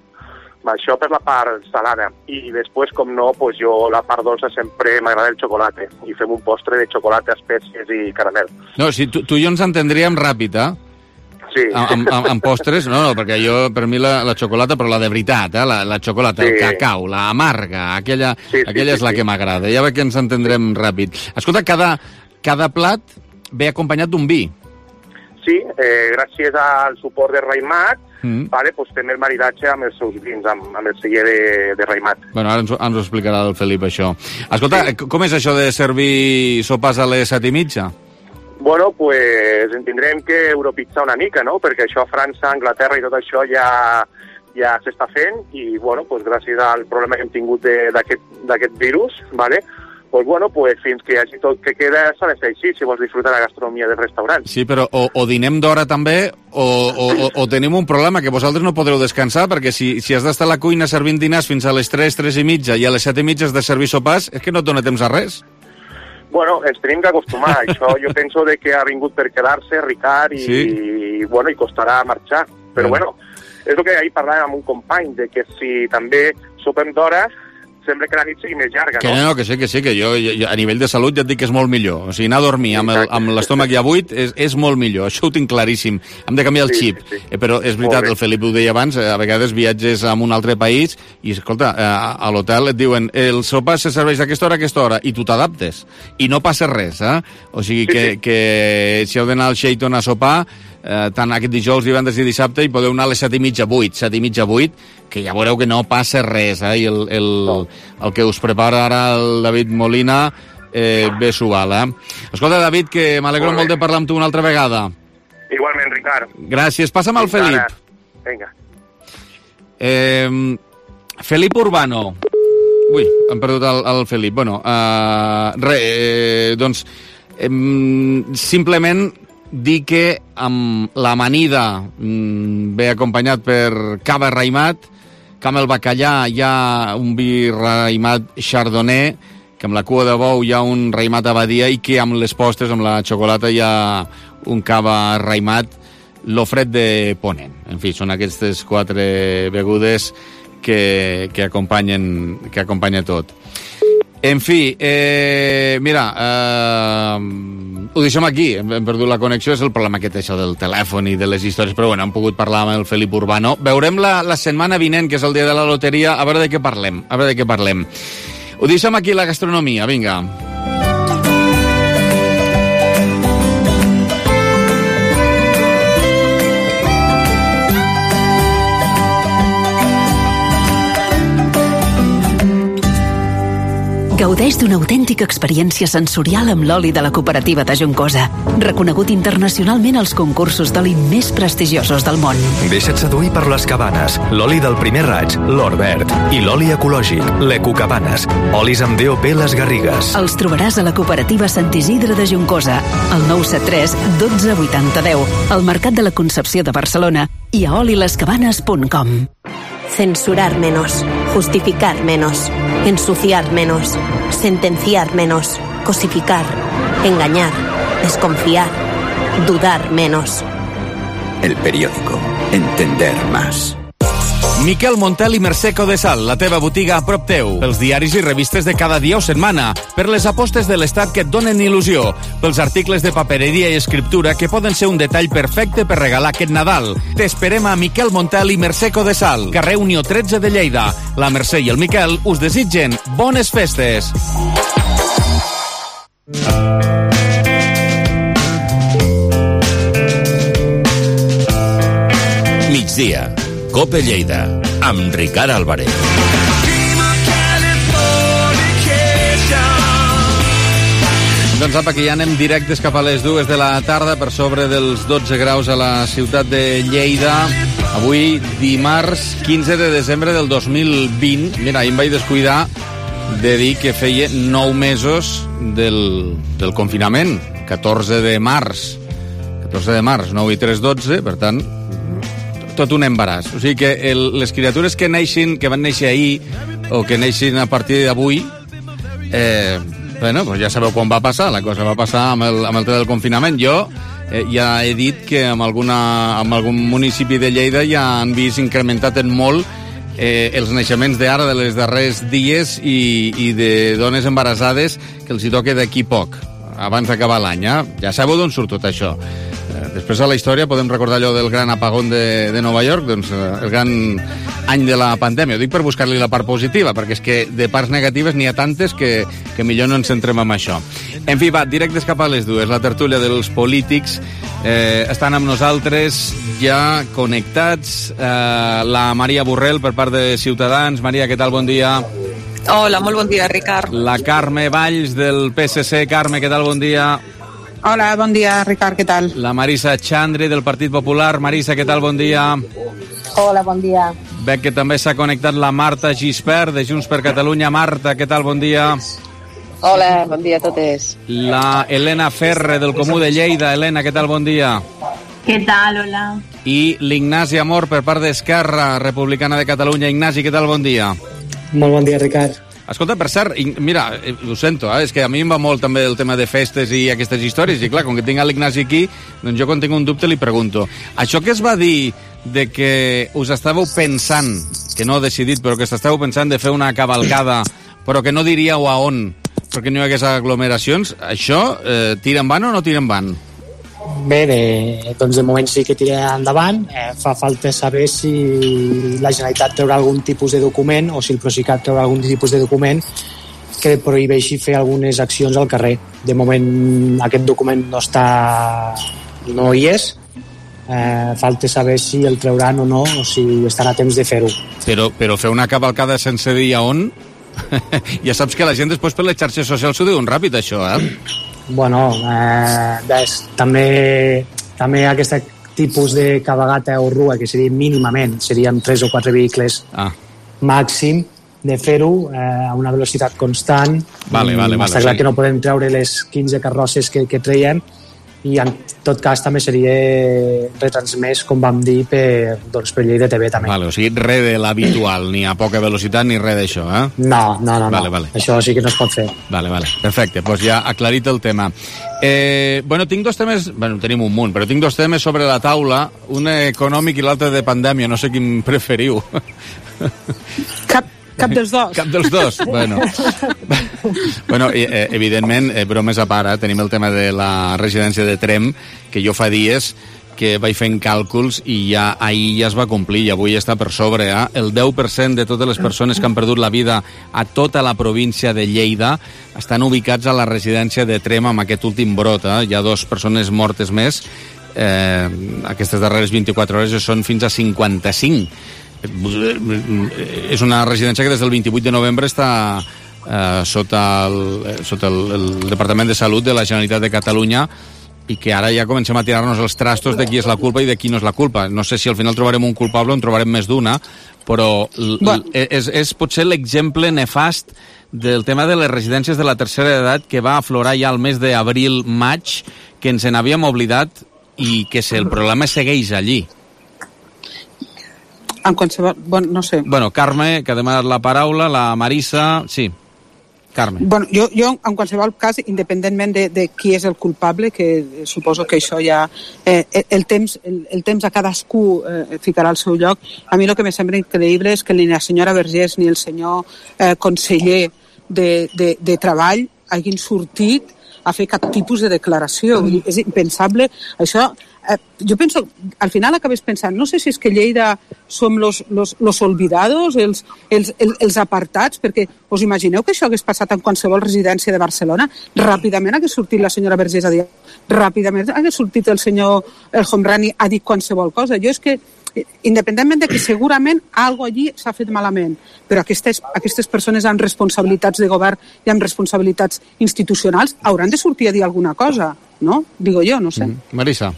Això per la part salada. I després, com no, pues jo la part dolça sempre m'agrada el xocolata. I fem un postre de xocolata, espècies i caramel. No, si tu, tu i jo ens entendríem ràpid, eh? Sí. Amb, amb, amb postres, no, no, perquè jo, per mi la, la xocolata, però la de veritat, eh? la, la xocolata, sí. El cacau, la amarga, aquella, sí, sí, aquella sí, és la sí. que m'agrada. Ja veig que ens entendrem ràpid. Escolta, cada, cada plat ve acompanyat d'un vi. Sí, eh, gràcies al suport de Raimat, mm. vale, pues, fem el maridatge amb els seus vins, amb, amb el celler de, de Raimat. Bueno, ara ens, ens ho explicarà el Felip, això. Escolta, sí. Com és això de servir sopars a les set i mitja? Bueno, pues en tindrem que europitzar una mica, no? Perquè això a França, Anglaterra i tot això ja, ja s'està fent i, bueno, pues gràcies al problema que hem tingut d'aquest virus, vale? Pues bueno, pues fins que hi hagi tot que queda s'ha de fer així, si vols disfrutar la gastronomia del restaurant. Sí, però o, o dinem d'hora també, o, o, o tenim un problema, que vosaltres no podreu descansar, perquè si, si has d'estar a la cuina servint dinars fins a les tres, tres i mitja, i a les set i mitja has de servir sopars, és que no et dona temps a res. Bueno, ens tenim que acostumar. Això jo penso de que ha vingut per quedar-se, Ricard, i, sí. i, bueno, i costarà marxar. Però bueno, és el que ahir parlàvem amb un company, de que si també sopem d'hora, sembla que la nit sigui més llarga, que no? Que sí, que sí, que jo, jo a nivell de salut ja et dic que és molt millor. O sigui, anar a dormir amb, el, amb l'estómac ja buit és, és molt millor, això ho tinc claríssim. Hem de canviar el Sí, xip. sí, sí. Eh, però és veritat, el Felip ho deia abans, a vegades viatges a un altre país i, escolta, a, a l'hotel et diuen el sopar se serveix d'aquesta hora a aquesta hora i tu t'adaptes. I no passa res, eh? O sigui que, sí, sí. que si heu d'anar al Sheraton a sopar, eh, tant aquest dijous, divendres i dissabte, i podeu anar a les set i mitja, vuit, set i mitja, vuit, que ja veureu que no passa res, eh? I el, el, no. el que us prepara ara el David Molina eh, bé s'ho val, eh? Escolta, David, que m'alegro molt, molt de parlar amb tu una altra vegada. Igualment, Ricard. Gràcies. Passa'm al Felip. Vinga. Eh, Felip Urbano. Ui, hem perdut el, el Felip. Bueno, uh, re, eh, doncs, eh, simplement dir que amb l'amanida mm, ve acompanyat per cava raïmat, que amb el bacallà hi ha un vi raïmat chardonnay, que amb la cua de bou hi ha un raïmat abadia i que amb les postres, amb la xocolata, hi ha un cava raïmat, l'ofret de Ponent. En fi, són aquestes quatre begudes que, que, acompanyen, que acompanyen tot. En fi, eh, mira, eh, ho deixem aquí, hem, hem perdut la connexió, és el problema que té això del telèfon i de les històries, però bueno, hem pogut parlar amb el Felip Urbano. Veurem la, la setmana vinent, que és el dia de la loteria, a veure de què parlem, a veure de què parlem. Ho deixem aquí, la gastronomia, vinga. Gaudeix d'una autèntica experiència sensorial amb l'oli de la cooperativa de Juncosa, reconegut internacionalment als concursos d'oli més prestigiosos del món. Deixa't seduir per les Cabanes, l'oli del primer raig, l'or verd, i l'oli ecològic, l'Ecocabanes, olis amb D O P Les Garrigues. Els trobaràs a la cooperativa Sant Isidre de Juncosa, al nou set tres dotze vuitanta deu, al Mercat de la Concepció de Barcelona i a oli les cabanes punt com. Censurar menos, justificar menos, ensuciar menos, sentenciar menos, cosificar, engañar, desconfiar, dudar menos. El periódico. Entender más. Miquel Montel i Mercè Codesal, la teva botiga a prop teu. Pels diaris i revistes de cada dia o setmana, per les apostes de l'Estat que et donen il·lusió, pels articles de papereria i escriptura que poden ser un detall perfecte per regalar aquest Nadal. T'esperem a Miquel Montel i Mercè Codesal, carrer Unió tretze de Lleida. La Mercè i el Miquel us desitgen bones festes. Migdia. Cope Lleida, amb Ricard Álvarez. Doncs apa, que ja anem directes cap a les dues de la tarda, per sobre dels dotze graus a la ciutat de Lleida. Avui, dimarts quinze de desembre del dos mil vint. Mira, ahir em vaig descuidar de dir que feia nou mesos del, del confinament, catorze de març. catorze de març, nou i tres, dotze, per tant, tot un embaràs. O sigui que el, les criatures que neixin, que van néixer ahir, o que neixin a partir d'avui, eh, bueno, pues ja sabeu quan va passar. La cosa va passar amb el, amb el tema del confinament. Jo eh, ja he dit que en, alguna, en algun municipi de Lleida ja han vist incrementat en molt eh, els naixements d'ara, de les darrers dies, i, i de dones embarassades que els hi toca d'aquí poc, abans d'acabar l'any. Eh? Ja sabeu d'on surt tot això. Després a la història podem recordar allò del gran apagón de, de Nova York, doncs el gran any de la pandèmia. Ho dic per buscar-li la part positiva, perquè és que de parts negatives n'hi ha tantes que, que millor no ens centrem en això. En fi, va, directes cap a les dues. La tertúlia dels polítics eh, estan amb nosaltres ja connectats. Eh, la Maria Borrell, per part de Ciutadans. Maria, què tal? Bon dia. Hola, molt bon dia, Ricard. La Carme Valls, del P S C. Carme, què tal? Bon dia. Hola, bon dia, Ricard, què tal? La Marisa Xandri, del Partit Popular. Marisa, què tal? Bon dia. Hola, bon dia. Veig que també s'ha connectat la Marta Gispert, de Junts per Catalunya. Marta, què tal? Bon dia. Hola, bon dia a totes. La Helena Ferre, del Comú de Lleida. Helena, què tal? Bon dia. Què tal? Hola. I l'Ignasi Amor, per part d'Esquerra Republicana de Catalunya. Ignasi, què tal? Bon dia. Molt bon dia, Ricard. Escolta, per cert, mira, ho sento, eh, és que a mi em va molt també el tema de festes i aquestes històries, i clar, com que tinc l'Ignasi aquí, doncs jo quan tinc un dubte li pregunto. Això que es va dir de que us estàveu pensant, que no heu decidit, però que estàveu pensant de fer una cavalcada, però que no diríeu a on, perquè no hi hagués aglomeracions, això eh, tira endavant o no tira endavant? Bé, de, doncs de moment sí que tira endavant. Eh, fa falta saber si la Generalitat treurà algun tipus de document o si el Procicat treurà algun tipus de document que prohibeixi fer algunes accions al carrer. De moment aquest document no està, no hi és. Eh, falta saber si el trauran o no, o si estan a temps de fer-ho. Però, però fer una cavalcada sense dir a on... ja saps que la gent després per les xarxes socials s'ho diuen ràpid, això, eh? Bueno, eh, ves, també, també aquest tipus de cavalgata o rua, que seria mínimament, serien tres o quatre vehicles ah. màxim, de fer-ho eh, a una velocitat constant. Vale, vale, vale, està clar sí. que no podem treure les quinze carrosses que, que traiem, i en tot cas també seria retransmès, com vam dir, per, doncs, per Lleida T V també. Vale, o sigui, res de l'habitual, ni a poca velocitat ni res d'això, eh? No, no, no, vale, no. Vale. Això sí que no es pot fer. Vale, vale, perfecte, doncs ja aclarit el tema. Eh, bueno, tinc dos temes, bueno, tenim un munt, però tinc dos temes sobre la taula, un econòmic i l'altre de pandèmia, no sé quin preferiu. Cap, cap dels dos. Cap dels dos, bueno. Bueno, eh, evidentment, eh, bromes a part, eh, tenim el tema de la residència de Trem, que jo fa dies que vaig fent càlculs i ja ahir ja es va complir i avui està per sobre. Eh? El deu per cent de totes les persones que han perdut la vida a tota la província de Lleida estan ubicats a la residència de Trem amb aquest últim brot. Eh? Hi ha dues persones mortes més. Eh, aquestes darreres vint-i-quatre hores són fins a cinquanta-cinc. És una residència que des del vint-i-vuit de novembre està eh, sota, el, sota el, el Departament de Salut de la Generalitat de Catalunya i que ara ja comencem a tirar-nos els trastos de qui és la culpa i de qui no és la culpa. No sé si al final trobarem un culpable o en trobarem més d'una, però bueno. és, és potser l'exemple nefast del tema de les residències de la tercera edat que va aflorar ja al mes d'abril-maig, que ens n'havíem oblidat i que el problema segueix allí. En qualsevol... Bueno, no sé. Bueno, Carme, que ha demanat la paraula, la Marisa... Sí, Carme. Bueno, jo, jo en qualsevol cas, independentment de, de qui és el culpable, que suposo que això ja... Eh, el, temps, el, el temps a cadascú eh, ficarà al seu lloc. A mi el que me sembla increïble és que ni la senyora Vergés ni el senyor eh, conseller de, de, de Treball hagin sortit a fer cap tipus de declaració. Mm. És impensable. Això... Eh, jo penso, al final acabes pensant, no sé si és que Lleida som los, los, los olvidados, els, els, els, els apartats, perquè us imagineu que això hagués passat en qualsevol residència de Barcelona? Ràpidament hagués sortit la senyora Vergés a dir, ràpidament hagués sortit el senyor El Homrani a dir qualsevol cosa. Jo és que, independentment de que segurament algo allí s'ha fet malament, però aquestes, aquestes persones amb responsabilitats de govern i amb responsabilitats institucionals hauran de sortir a dir alguna cosa, no? Digo jo, no sé. Mm. Marisa.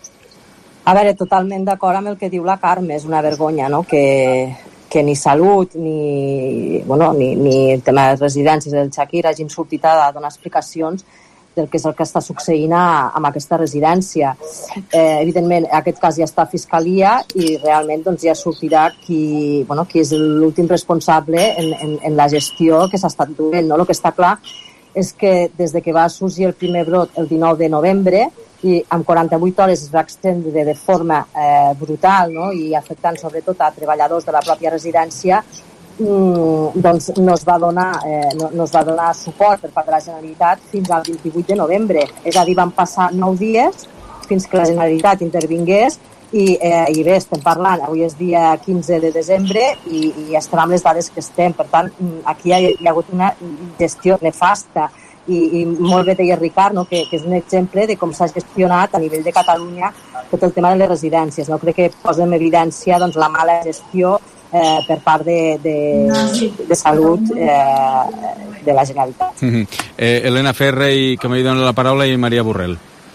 A veure, totalment d'acord amb el que diu la Carme, és una vergonya, no?, que, que ni Salut ni, bueno, ni, ni el tema de les residències del Chakir hagin sortit a donar explicacions del que és el que està succeint amb aquesta residència. Eh, evidentment, aquest cas ja està a Fiscalia i realment doncs, ja sortirà qui, bueno, qui és l'últim responsable en, en, en la gestió que s'ha estat duent. No? El que està clar és que des de que va sorgir el primer brot el dinou de novembre i amb quaranta-vuit hores es va extendre de forma eh, brutal, no? I afectant sobretot a treballadors de la pròpia residència, mm, doncs no es, va donar, eh, no, no es va donar suport per part de la Generalitat fins al vint-i-vuit de novembre. És a dir, van passar nou dies fins que la Generalitat intervingués i, eh, i bé, estem parlant, avui és dia quinze de desembre i, i estem amb les dades que estem. Per tant, aquí hi ha, hi ha hagut una gestió nefasta. I, i molt bé deia Ricard, no? que, que és un exemple de com s'ha gestionat a nivell de Catalunya tot el tema de les residències. No? Crec que posa en evidència doncs, la mala gestió eh, per part de, de, de Salut eh, de la Generalitat. Mm-hmm. eh, Elena Ferre, i que m'hi dona la paraula, i Maria Borrell.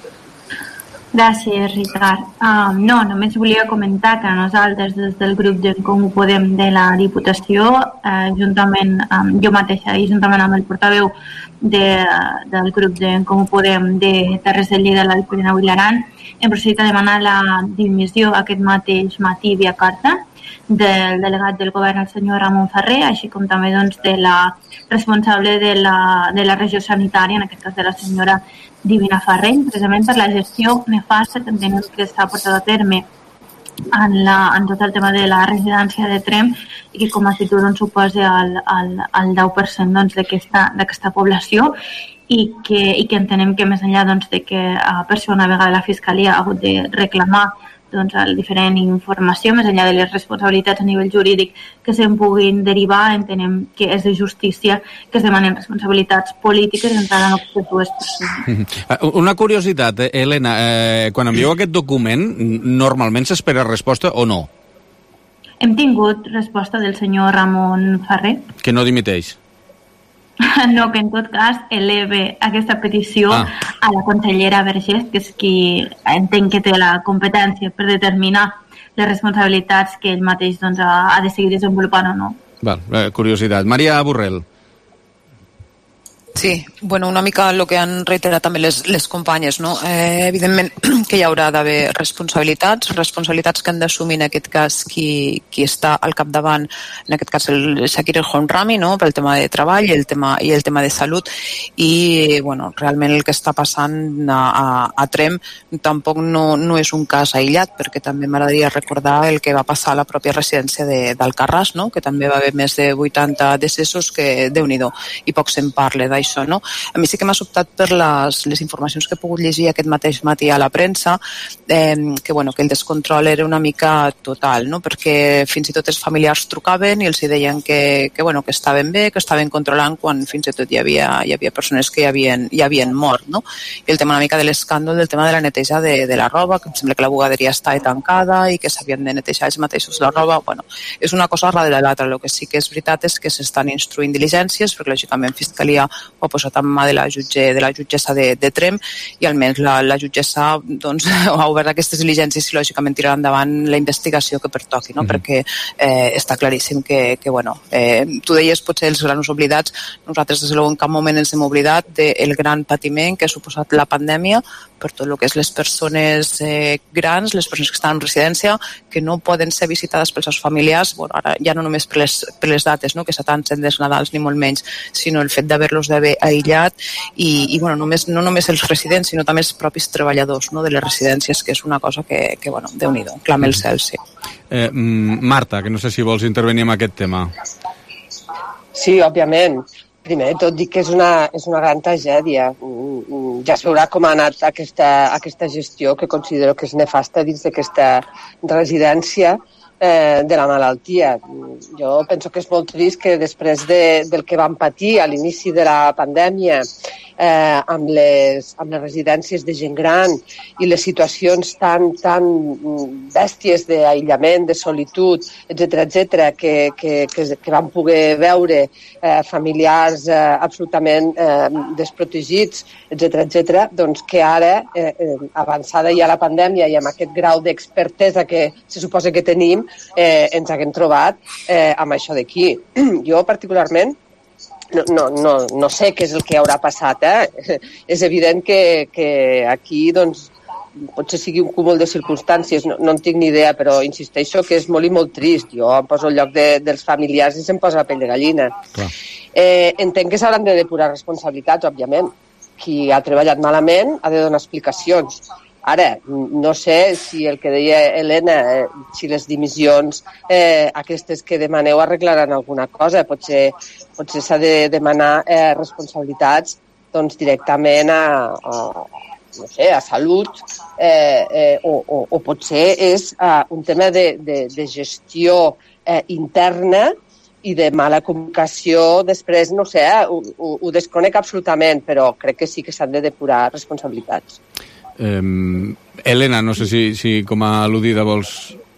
Gràcies, Ricard. Um, no, només volia comentar que nosaltres, des del grup de Com Podem de la Diputació, eh, juntament amb jo mateixa i juntament amb el portaveu de, del grup de Com Podem de Terres de Lleida, l'Alt Pirineu i l'Aran, hem procedit a demanar la dimissió aquest mateix matí via carta del delegat del govern, el senyor Ramon Ferrer, així com també doncs, de la responsable de la, de la regió sanitària, en aquest cas de la senyora Divina Ferrer, precisament per la gestió nefasta que entenem que s'ha portat a terme en, la, en tot el tema de la residència de Tremp i que com a títol doncs, suposa el, el, el deu per cent doncs, d'aquesta població i que, i que entenem que més enllà doncs, de que uh, per ser una vegada la Fiscalia ha hagut de reclamar doncs, el diferent informació, més enllà de les responsabilitats a nivell jurídic que se'n puguin derivar, entenem que és de justícia que es demanen responsabilitats polítiques entrant en aquestes dues persones. Una curiositat, Helena, eh, quan envieu aquest document, normalment s'espera resposta o no? Hem tingut resposta del senyor Ramon Ferrer. Que no dimiteix? No, que en tot cas eleve aquesta petició ah. a la consellera Vergés, que és qui entenc que té la competència per determinar les responsabilitats que ell mateix doncs, ha, ha de seguir desenvolupant o no. Val, eh, curiositat. Maria Borrell. Sí, bueno, una mica el que han reiterat també les, les companyes, no? Eh, evidentment que hi haurà d'haver responsabilitats, responsabilitats que han d'assumir en aquest cas qui, qui està al capdavant, en aquest cas el Shakir El Homrani, no? Pel tema de treball i el tema, i el tema de salut i, bueno, realment el que està passant a, a, a Tremp tampoc no, no és un cas aïllat, perquè també m'agradaria recordar el que va passar a la pròpia residència d'Alcarràs, no? Que també va haver més de vuitanta decessos que, Déu-n'hi-do, i poc se'n parla d'això. No? A mi sí que m'ha sobtat per les, les informacions que he pogut llegir aquest mateix matí a la premsa, eh, que, bueno, que el descontrol era una mica total, no? Perquè fins i tot els familiars trucaven i els deien que, que, bueno, que estaven bé, que estaven controlant quan fins i tot hi havia, hi havia persones que hi havien, hi havien mort. No? I el tema una mica de l'escàndol del tema de la neteja de, de la roba, que em sembla que la bugaderia estava tancada i que s'havien de netejar ells mateixos la roba. Bueno, és una cosa darrere de l'altra. El que sí que és veritat és que s'estan instruint diligències, perquè lògicament Fiscalia ho ha posat en mà de la, jutge, de la jutgessa de, de Tremp i almenys la, la jutgessa doncs, ha obert aquestes diligències i lògicament tirarà endavant la investigació que pertoqui, no? Mm-hmm. Perquè eh, està claríssim que, que bueno, eh, tu deies potser els grans oblidats, nosaltres des de en cap moment ens hem oblidat del gran patiment que ha suposat la pandèmia per tot el que és les persones eh, grans, les persones que estan en residència, que no poden ser visitades pels seus familiars, bueno, ara ja no només per les, per les dates, no? Que s'atancen dels Nadals ni molt menys, sinó el fet d'haver-los d'haver aïllat i, i bueno, només, no només els residents, sinó també els propis treballadors, no? De les residències, que és una cosa que, que bueno, Déu-n'hi-do, clama el cel, sí. Eh, Marta, que no sé si vols intervenir en aquest tema. Sí, òbviament. Primer de tot dic que és una, és una gran tragèdia. Ja es veurà com ha anat aquesta, aquesta gestió, que considero que és nefasta dins d'aquesta residència eh, de la malaltia. Jo penso que és molt trist que després de, del que vam patir a l'inici de la pandèmia eh, amb, les, amb les residències de gent gran i les situacions tan, tan bèsties d'aïllament, de solitud, etcètera, etcètera, que, que, que, que vam poder veure eh, familiars eh, absolutament eh, desprotegits, etcètera, etcètera, doncs que ara, eh, eh, avançada ja la pandèmia i amb aquest grau d'expertesa que se suposa que tenim, eh, ens haguem trobat eh, amb això d'aquí. Jo, particularment, No, no, no, no sé què és el que haurà passat. Eh? És evident que, que aquí doncs, potser sigui un cúmul de circumstàncies, no, no en tinc ni idea, però insisteixo que és molt i molt trist. Jo em poso al lloc de, dels familiars i se'm posa la pell de gallina. Eh, entenc que s'hauran de depurar responsabilitats, òbviament. Qui ha treballat malament ha de donar explicacions. Ara, no sé si el que deia Helena, eh, si les dimissions eh, aquestes que demaneu arreglaran alguna cosa. Potser, potser s'ha de demanar eh, responsabilitats doncs, directament a, a, no sé, a salut eh, eh, o, o, o potser és eh, un tema de, de, de gestió eh, interna i de mala comunicació després, no sé, eh, ho, ho, ho desconec absolutament, però crec que sí que s'han de depurar responsabilitats. Eh, Helena, no sé si, si com a al·ludida vols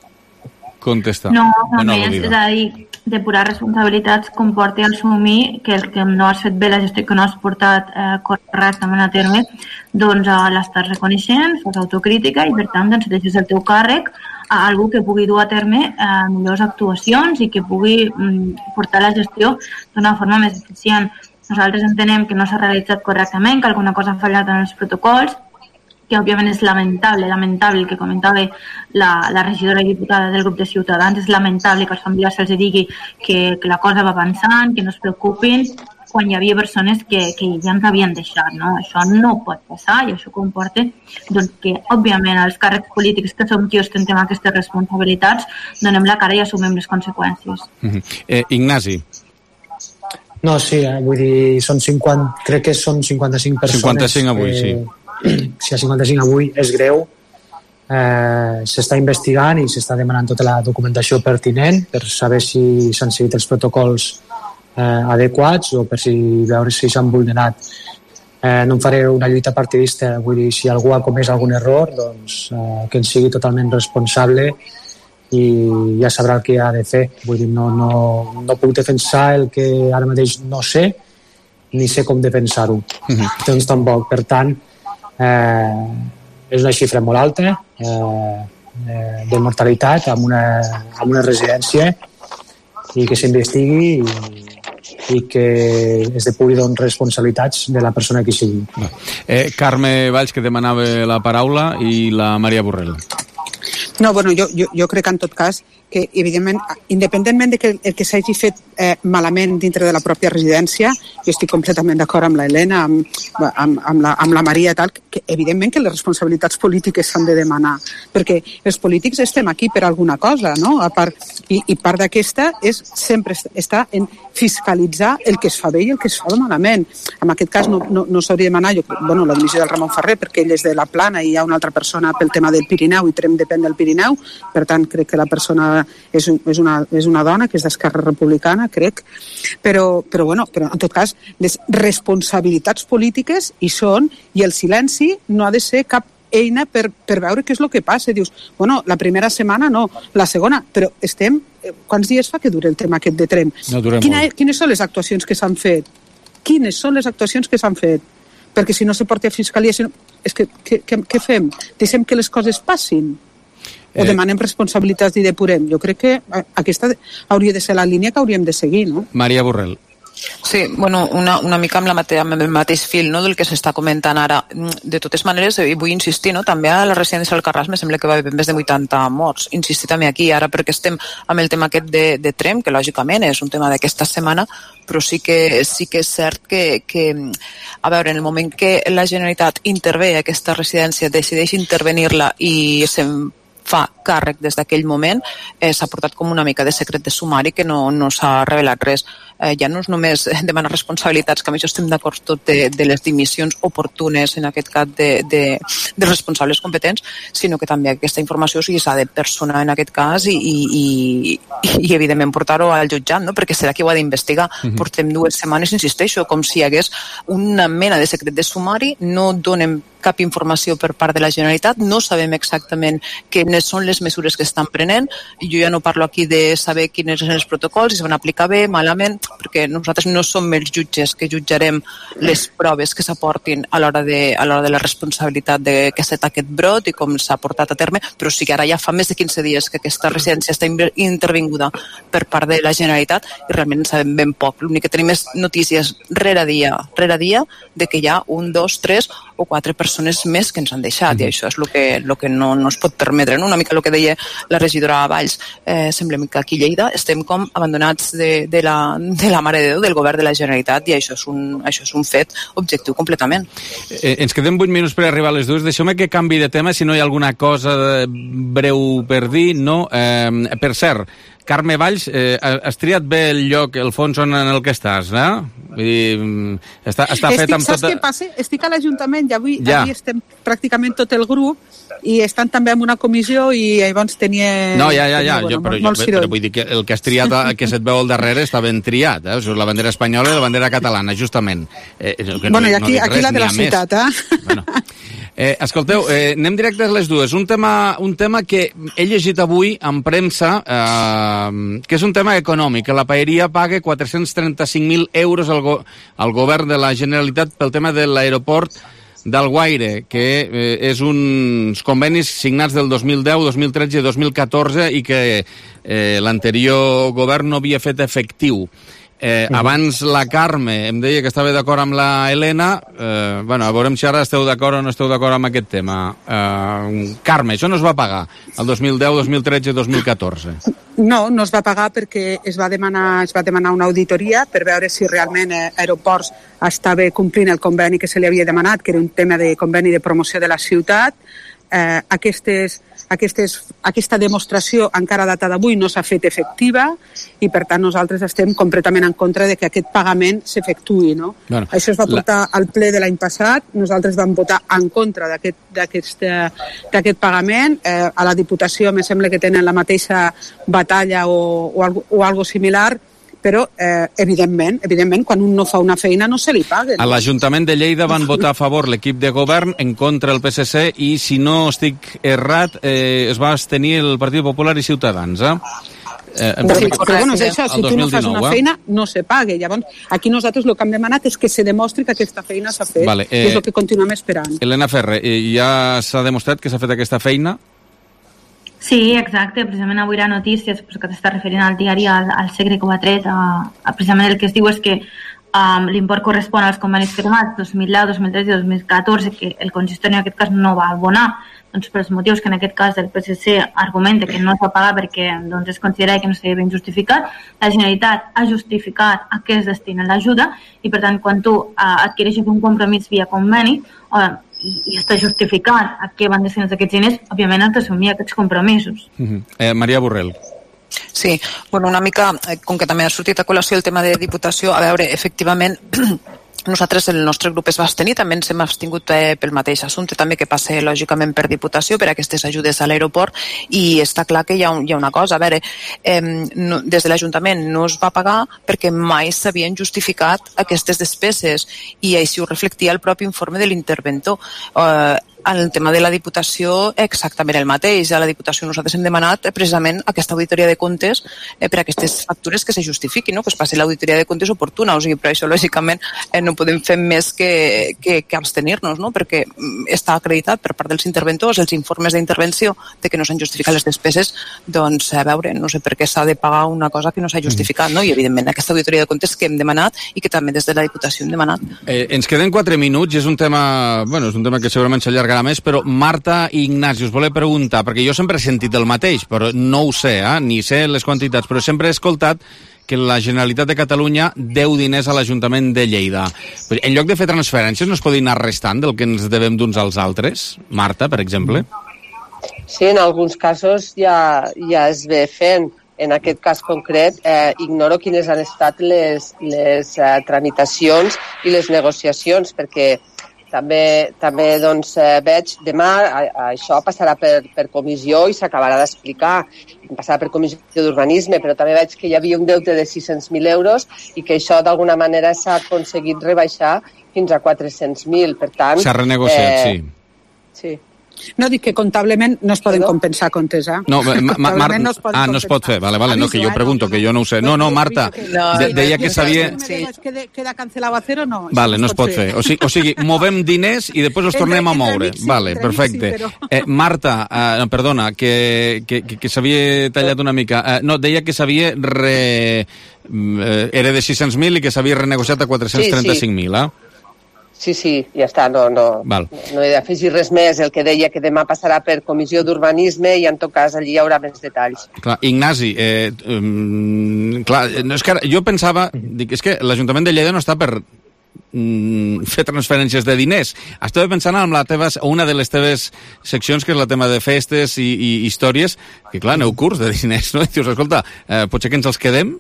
contestar. No, només, és a dir, depurar responsabilitats comporta assumir que el que no has fet bé la gestió que no has portat eh, correctament a terme, doncs eh, l'estàs reconeixent, fas autocrítica i per tant doncs, deixes el teu càrrec a algú que pugui dur a terme eh, millors actuacions i que pugui mm, portar la gestió d'una forma més eficient. Nosaltres entenem que no s'ha realitzat correctament, que alguna cosa ha fallat en els protocols, que òbviament és lamentable, lamentable el que comentava la, la regidora i diputada del grup de Ciutadans, és lamentable que als familiars se'ls digui que, que la cosa va avançant, que no es preocupin, quan hi havia persones que, que ja ens havien deixat, no? Això no pot passar i això comporta doncs, que, òbviament, els càrrecs polítics que som qui ostentem aquestes responsabilitats donem la cara i assumim les conseqüències. Uh-huh. eh, Ignasi. No, sí, eh, vull dir, són cinquanta, crec que són cinquanta-cinc persones. cinquanta-cinc avui, eh, sí. Si a cinquanta-cinc avui és greu, eh, s'està investigant i s'està demanant tota la documentació pertinent per saber si s'han seguit els protocols eh, adequats o per si veure si s'han vulnerat. Eh, no em faré una lluita partidista, vull dir, si algú ha comès algun error, doncs eh, que en sigui totalment responsable i ja sabrà el que ha de fer. Vull dir, no, no, no puc defensar el que ara mateix no sé ni sé com defensar-ho. Uh-huh. Doncs tampoc. Per tant, eh, és una xifra molt alta eh, de mortalitat amb una, amb una residència i que s'investigui i, i que es depuri doncs, responsabilitats de la persona que sigui. Eh, Carme Valls, que demanava la paraula, i la Maria Borrell. No, bueno, jo, jo, jo crec que en tot cas que, evidentment, independentment de que el que s'hagi fet eh, malament dintre de la pròpia residència, jo estic completament d'acord amb la Helena, amb, amb, amb, la, amb la Maria i tal, que evidentment que les responsabilitats polítiques s'han de demanar, perquè els polítics estem aquí per alguna cosa, no? A part, i, i part d'aquesta és sempre està en fiscalitzar el que es fa bé i el que es fa malament. En aquest cas no, no, no s'hauria de demanar, jo, bueno, la dimissió del Ramon Ferrer, perquè ell és de la Plana i hi ha una altra persona pel tema del Pirineu i Trem depèn del Pirineu, per tant crec que la persona és, és, una, és una dona que és d'Esquerra Republicana, crec, però, però, bueno, però en tot cas les responsabilitats polítiques hi són i el silenci no ha de ser cap eina per, per veure què és el que passa. Dius, bueno, la primera setmana no, la segona, però estem... Quants dies fa que dura el tema aquest de Trem? No dura Quina, molt. Quines són les actuacions que s'han fet? Quines són les actuacions que s'han fet? Perquè si no se porta a Fiscalia, si no... és que què fem? Deixem que les coses passin? O demanem responsabilitats i depurem. Jo crec que aquesta hauria de ser la línia que hauríem de seguir, no? Maria Borrell. Sí, bueno, una, una mica amb, la mate, amb el mateix fil, no?, del que s'està comentant ara. De totes maneres, i vull insistir, no?, també a la residència del Carràs me sembla que va haver més de vuitanta morts. Insistir també aquí, ara perquè estem amb el tema aquest de, de Trem, que lògicament és un tema d'aquesta setmana, però sí que, sí que és cert que, que, a veure, en el moment que la Generalitat intervé a aquesta residència, decideix intervenir-la i se'n fa càrrec des d'aquell moment, eh, s'ha portat com una mica de secret de sumari que no, no s'ha revelat res. Eh, ja no és només demanar responsabilitats, que amb això estem d'acord tot de, de les dimissions oportunes, en aquest cas de, de, de responsables competents, sinó que també aquesta informació o sigui, s'ha de personar en aquest cas i, i, i, i evidentment portar-ho al jutjat, no? Perquè serà qui ho ha d'investigar. Uh-huh. Portem dues setmanes, insisteixo, com si hi hagués una mena de secret de sumari, no donem cap informació per part de la Generalitat, no sabem exactament quines són les mesures que estan prenent. Jo ja no parlo aquí de saber quins són els protocols, si es van aplicar bé, malament, perquè nosaltres no som els jutges que jutjarem les proves que s'aportin a l'hora de, a l'hora de la responsabilitat de que s'ha estat aquest brot i com s'ha portat a terme, però sí que ara ja fa més de quinze dies que aquesta residència està intervinguda per part de la Generalitat i realment en sabem ben poc. L'únic que tenim és notícies rere dia, rere dia de que hi ha un, dos, tres o quatre persones més que ens han deixat, mm-hmm. i això és el que, el que no, no es pot permetre, no? Una mica el que deia la regidora Valls, eh, sembla que aquí a Lleida estem com abandonats de, de, la, de la Mare de Déu, del govern de la Generalitat, i això és un, això és un fet objectiu completament. Eh, ens quedem vuit minuts per arribar a les dues. Deixeu-me que canvi de tema, si no hi ha alguna cosa breu per dir, no? Eh, per cert, Carme Valls, eh, has triat bé el lloc, el fons on en el que estàs, eh? Vull dir, està, està fet amb saps tota... què passa? Estic a l'Ajuntament i avui, ja. avui estem pràcticament tot el grup i estan també en una comissió i llavors tenia... No, ja, ja, ja, tenia, jo, bueno, però, molt, jo, molt però vull dir que el que has triat, que se't veu al darrere, està ben triat, eh? O sigui, la bandera espanyola i la bandera catalana, justament. Eh, que bueno, no, i aquí, no aquí res, la de la ciutat, eh? Bueno. Eh, escolteu, eh, anem directes a les dues. Un tema, un tema que he llegit avui en premsa, eh, que és un tema econòmic, que la paeria paga quatre-cents trenta-cinc mil euros al, go al govern de la Generalitat pel tema de l'aeroport d'Alguaire, que eh, és uns convenis signats del dos mil deu, dos mil tretze i dos mil catorze i que eh, l'anterior govern no havia fet efectiu. Eh, abans la Carme em deia que estava d'acord amb la Helena. Eh, bueno, a veurem si ara esteu d'acord o no esteu d'acord amb aquest tema. Eh, Carme, això no es va pagar el dos mil deu, dos mil tretze i dos mil catorze. No, no es va pagar perquè es va demanar, es va demanar una auditoria per veure si realment eh, Aeroports estava complint el conveni que se li havia demanat, que era un tema de conveni de promoció de la ciutat. Eh, aquestes, aquestes, aquesta demostració encara a data d'avui no s'ha fet efectiva i per tant nosaltres estem completament en contra de que aquest pagament s'efectuï, no? Bueno, això es va portar la... al ple de l'any passat, nosaltres vam votar en contra d'aquest, d'aquest, d'aquest pagament. Eh, a la Diputació me sembla que tenen la mateixa batalla o, o, algo, o algo similar, però eh, evidentment, evidentment, quan un no fa una feina no se li paga. No? A l'Ajuntament de Lleida van votar a favor l'equip de govern, en contra el P S C i, si no estic errat, eh, es va abstenir el Partit Popular i Ciutadans, eh? Eh, sí, però bueno, és això, si tu no fas una feina no se paga. Llavors, aquí nosaltres el que hem demanat és que se demostri que aquesta feina s'ha fet, vale, eh, que és el que continuem esperant. Helena Ferre, eh, ja s'ha demostrat que s'ha fet aquesta feina? Sí, exacte. Precisament avui a Notícies, pues, que t'està referint al diari, al, al Segre que ho ha tret, a, a, precisament el que es diu és que um, l'import correspon als convenis firmats dos mil deu, dos mil tretze i dos mil catorze, que el consistori en aquest cas no va abonar, doncs per els motius que en aquest cas el P S C argumenta que no es va pagar perquè doncs, es considera que no s'havia ben justificat. La Generalitat ha justificat a què es destina l'ajuda i, per tant, quan tu uh, adquireixes un compromís via conveni, uh, i, i està justificat a què van destinar aquests diners, òbviament has d'assumir aquests compromisos. Uh-huh. eh, Maria Borrell. Sí, bueno, una mica, com que també ha sortit a col·lació el tema de Diputació, a veure, efectivament, nosaltres, el nostre grup es va abstenir, també ens hem abstingut eh, pel mateix assumpte, també que passa lògicament per Diputació, per aquestes ajudes a l'aeroport, i està clar que hi ha, un, hi ha una cosa, a veure, eh, no, des de l'Ajuntament no es va pagar perquè mai s'havien justificat aquestes despeses, i així ho reflectia el propi informe de l'interventor. Eh, En el tema de la Diputació, exactament el mateix. A la Diputació nosaltres hem demanat eh, precisament aquesta auditoria de comptes eh, per a aquestes factures que se justifiquin, no? Que es passi l'auditoria de comptes oportuna. O sigui, però això, lògicament, eh, no podem fer més que, que, que abstenir-nos, no? Perquè està acreditat per part dels interventors, els informes d'intervenció de que no s'han justificat les despeses, doncs, a veure, no sé per què s'ha de pagar una cosa que no s'ha justificat, no? I, evidentment, aquesta auditoria de comptes que hem demanat i que també des de la Diputació hem demanat. Eh, ens queden quatre minuts i és un tema, bueno, és un tema que segurament s'allargarà més, però Marta i Ignasi, us volia preguntar, perquè jo sempre he sentit el mateix, però no ho sé, eh? Ni sé les quantitats, però sempre he escoltat que la Generalitat de Catalunya deu diners a l'Ajuntament de Lleida. En lloc de fer transferències, no es podien anar restant del que ens devem d'uns als altres? Marta, per exemple? Sí, en alguns casos ja, ja es ve fent. En aquest cas concret, eh, ignoro quines han estat les, les eh, tramitacions i les negociacions, perquè També, també doncs, eh, veig demà a, a això passarà per, per comissió i s'acabarà d'explicar. Passarà per comissió d'urbanisme, però també veig que hi havia un deute de sis-cents mil euros i que això d'alguna manera s'ha aconseguit rebaixar fins a quatre-cents mil. Per tant, s'ha renegociat, eh, sí. Sí. No, dic que comptablement no es poden compensar comptes, eh? No, ma, ma, Mar... no ah, no es pot fer, vale, vale, no, que jo pregunto, que jo no ho sé. No, no, Marta, de, deia que s'havia... Sí. Queda cancelado a cero, no? Vale, no es pot fer. O sigui, o sigui movem diners i després els tornem a moure. Vale, perfecte. Eh, Marta, eh, perdona, que, que, que s'havia tallat una mica. Eh, no, deia que s'havia re... Eh, era de sis-cents mil i que s'havia renegociat a quatre-cents trenta-cinc mil, eh? Sí, sí, ja està, no, no, no he d'afegir res més. El que deia que demà passarà per comissió d'urbanisme i en tot cas allí hi haurà més detalls. Clar, Ignasi, eh, um, clar, no, és que ara, jo pensava, dic, és que l'Ajuntament de Lleida no està per um, fer transferències de diners. Estava pensant en la teva, una de les teves seccions, que és la tema de festes i, i històries, que clar, aneu curts de diners, no? I dius, escolta, eh, potser que ens els quedem?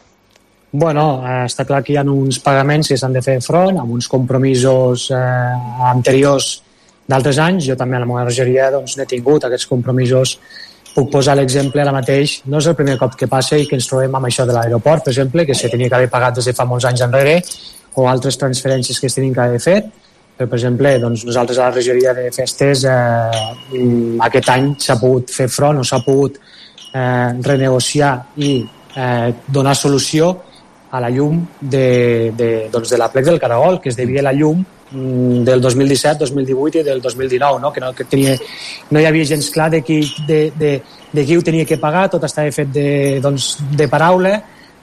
Bueno, eh, està clar que hi ha uns pagaments que s'han de fer front, amb uns compromisos eh, anteriors d'altres anys. Jo també a la meva regidoria doncs, n'he tingut aquests compromisos. Puc posar l'exemple ara mateix. No és el primer cop que passa i que ens trobem amb això de l'aeroport, per exemple, que se tenia que haver pagat des de fa molts anys enrere, o altres transferències que es tenien que haver fet. Però, per exemple, doncs, nosaltres a la regidoria de festes eh, aquest any s'ha pogut fer front o s'ha pogut eh, renegociar i eh, donar solució a la llum de, de, doncs de la plec del Caragol, que es devia la llum del dos mil disset, dos mil divuit i del dos mil dinou, no? Que, no, que tenia, no hi havia gens clar de qui, de, de, de qui ho tenia que pagar, tot estava fet de, doncs, de paraula,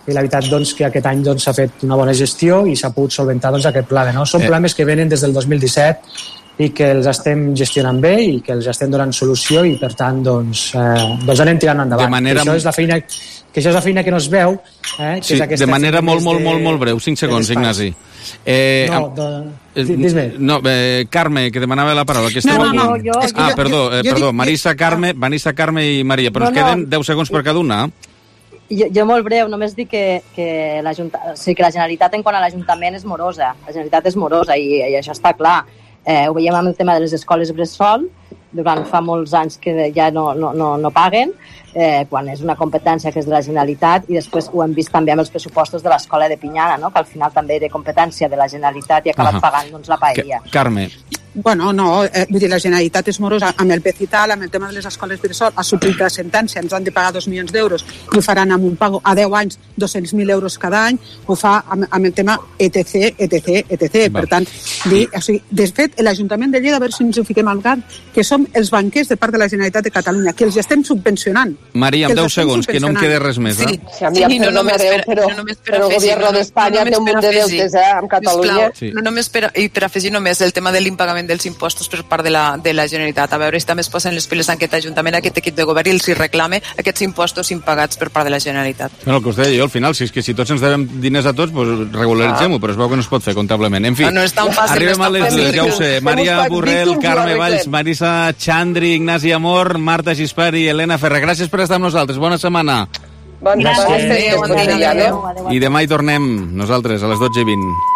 i la veritat doncs, que aquest any doncs, s'ha fet una bona gestió i s'ha pogut solventar doncs, aquest problema. No? Són eh. problemes que venen des del dos mil disset i que els estem gestionant bé i que els estem donant solució i per tant doncs, eh, doncs anem tirant endavant. Manera... Això és la feina, que això és la feina que no es veu. Eh, que sí, és aquesta de manera molt, molt, de... molt, molt breu, cinc segons, Ignasi. Eh, no, de... dis-me. No, eh, Carme, que demanava la paraula. Que no, no, no, jo, ah, jo, perdó, eh, jo, perdó, jo, Marisa, Carme, Marisa, Carme i Maria, però no, ens queden no, deu segons per cada una. Jo, jo molt breu, només dic que, que, la, o sigui, que la Generalitat en quant a l'Ajuntament és morosa. La Generalitat és morosa i, i això està clar. Eh, ho veiem amb el tema de les escoles bressol, durant fa molts anys que ja no, no, no, no paguen, eh, quan és una competència que és de la Generalitat, i després ho hem vist també amb els pressupostos de l'escola de Pinyana, no? Que al final també era competència de la Generalitat i ha acabat uh -huh. pagant doncs, la paella. Carme. Bueno, no, eh, vull dir, la Generalitat és morosa amb el Pecital, amb el tema de les escoles bressol, ha suplit la sentència, ens han de pagar dos milions d'euros i ho faran amb un pago a deu anys, dos-cents mil euros cada any, ho fa amb, amb el tema etc, etc, etc. Va. Per tant, dir, o sigui, de fet, l'Ajuntament de Lleida, a veure si ens ho fiquem al cap, que som els banquers de part de la Generalitat de Catalunya, que els estem subvencionant. Maria, amb deu segons, que no em quede res més. Eh? Sí, sí, a mi sí, no només per, però, no només per però afegir, el govern no, d'Espanya no té un munt de deutes eh, amb Catalunya. Sí. No només per, i per afegir només el tema de l'impagament dels impostos per part de la, de la Generalitat, a veure si també es posen les piles en aquest Ajuntament, aquest equip de govern, i els hi reclame aquests impostos impagats per part de la Generalitat. Bueno, el que us deia jo, al final, si és que si tots ens devem diners a tots, pues regularitzem-ho, ah. però es veu que no es pot fer comptablement. En fi, no, no és tan fàcil, arribem no a les dues, ja ho sé. Maria Borrell, Carme Valls, Marisa Xandri, Ignasi Amor, Marta Gispert i Helena Ferrer. Gràcies per estar amb nosaltres. Bona setmana. Bon Gràcies. Adéu, adéu, adéu. I demà hi tornem nosaltres a les dotze i vint.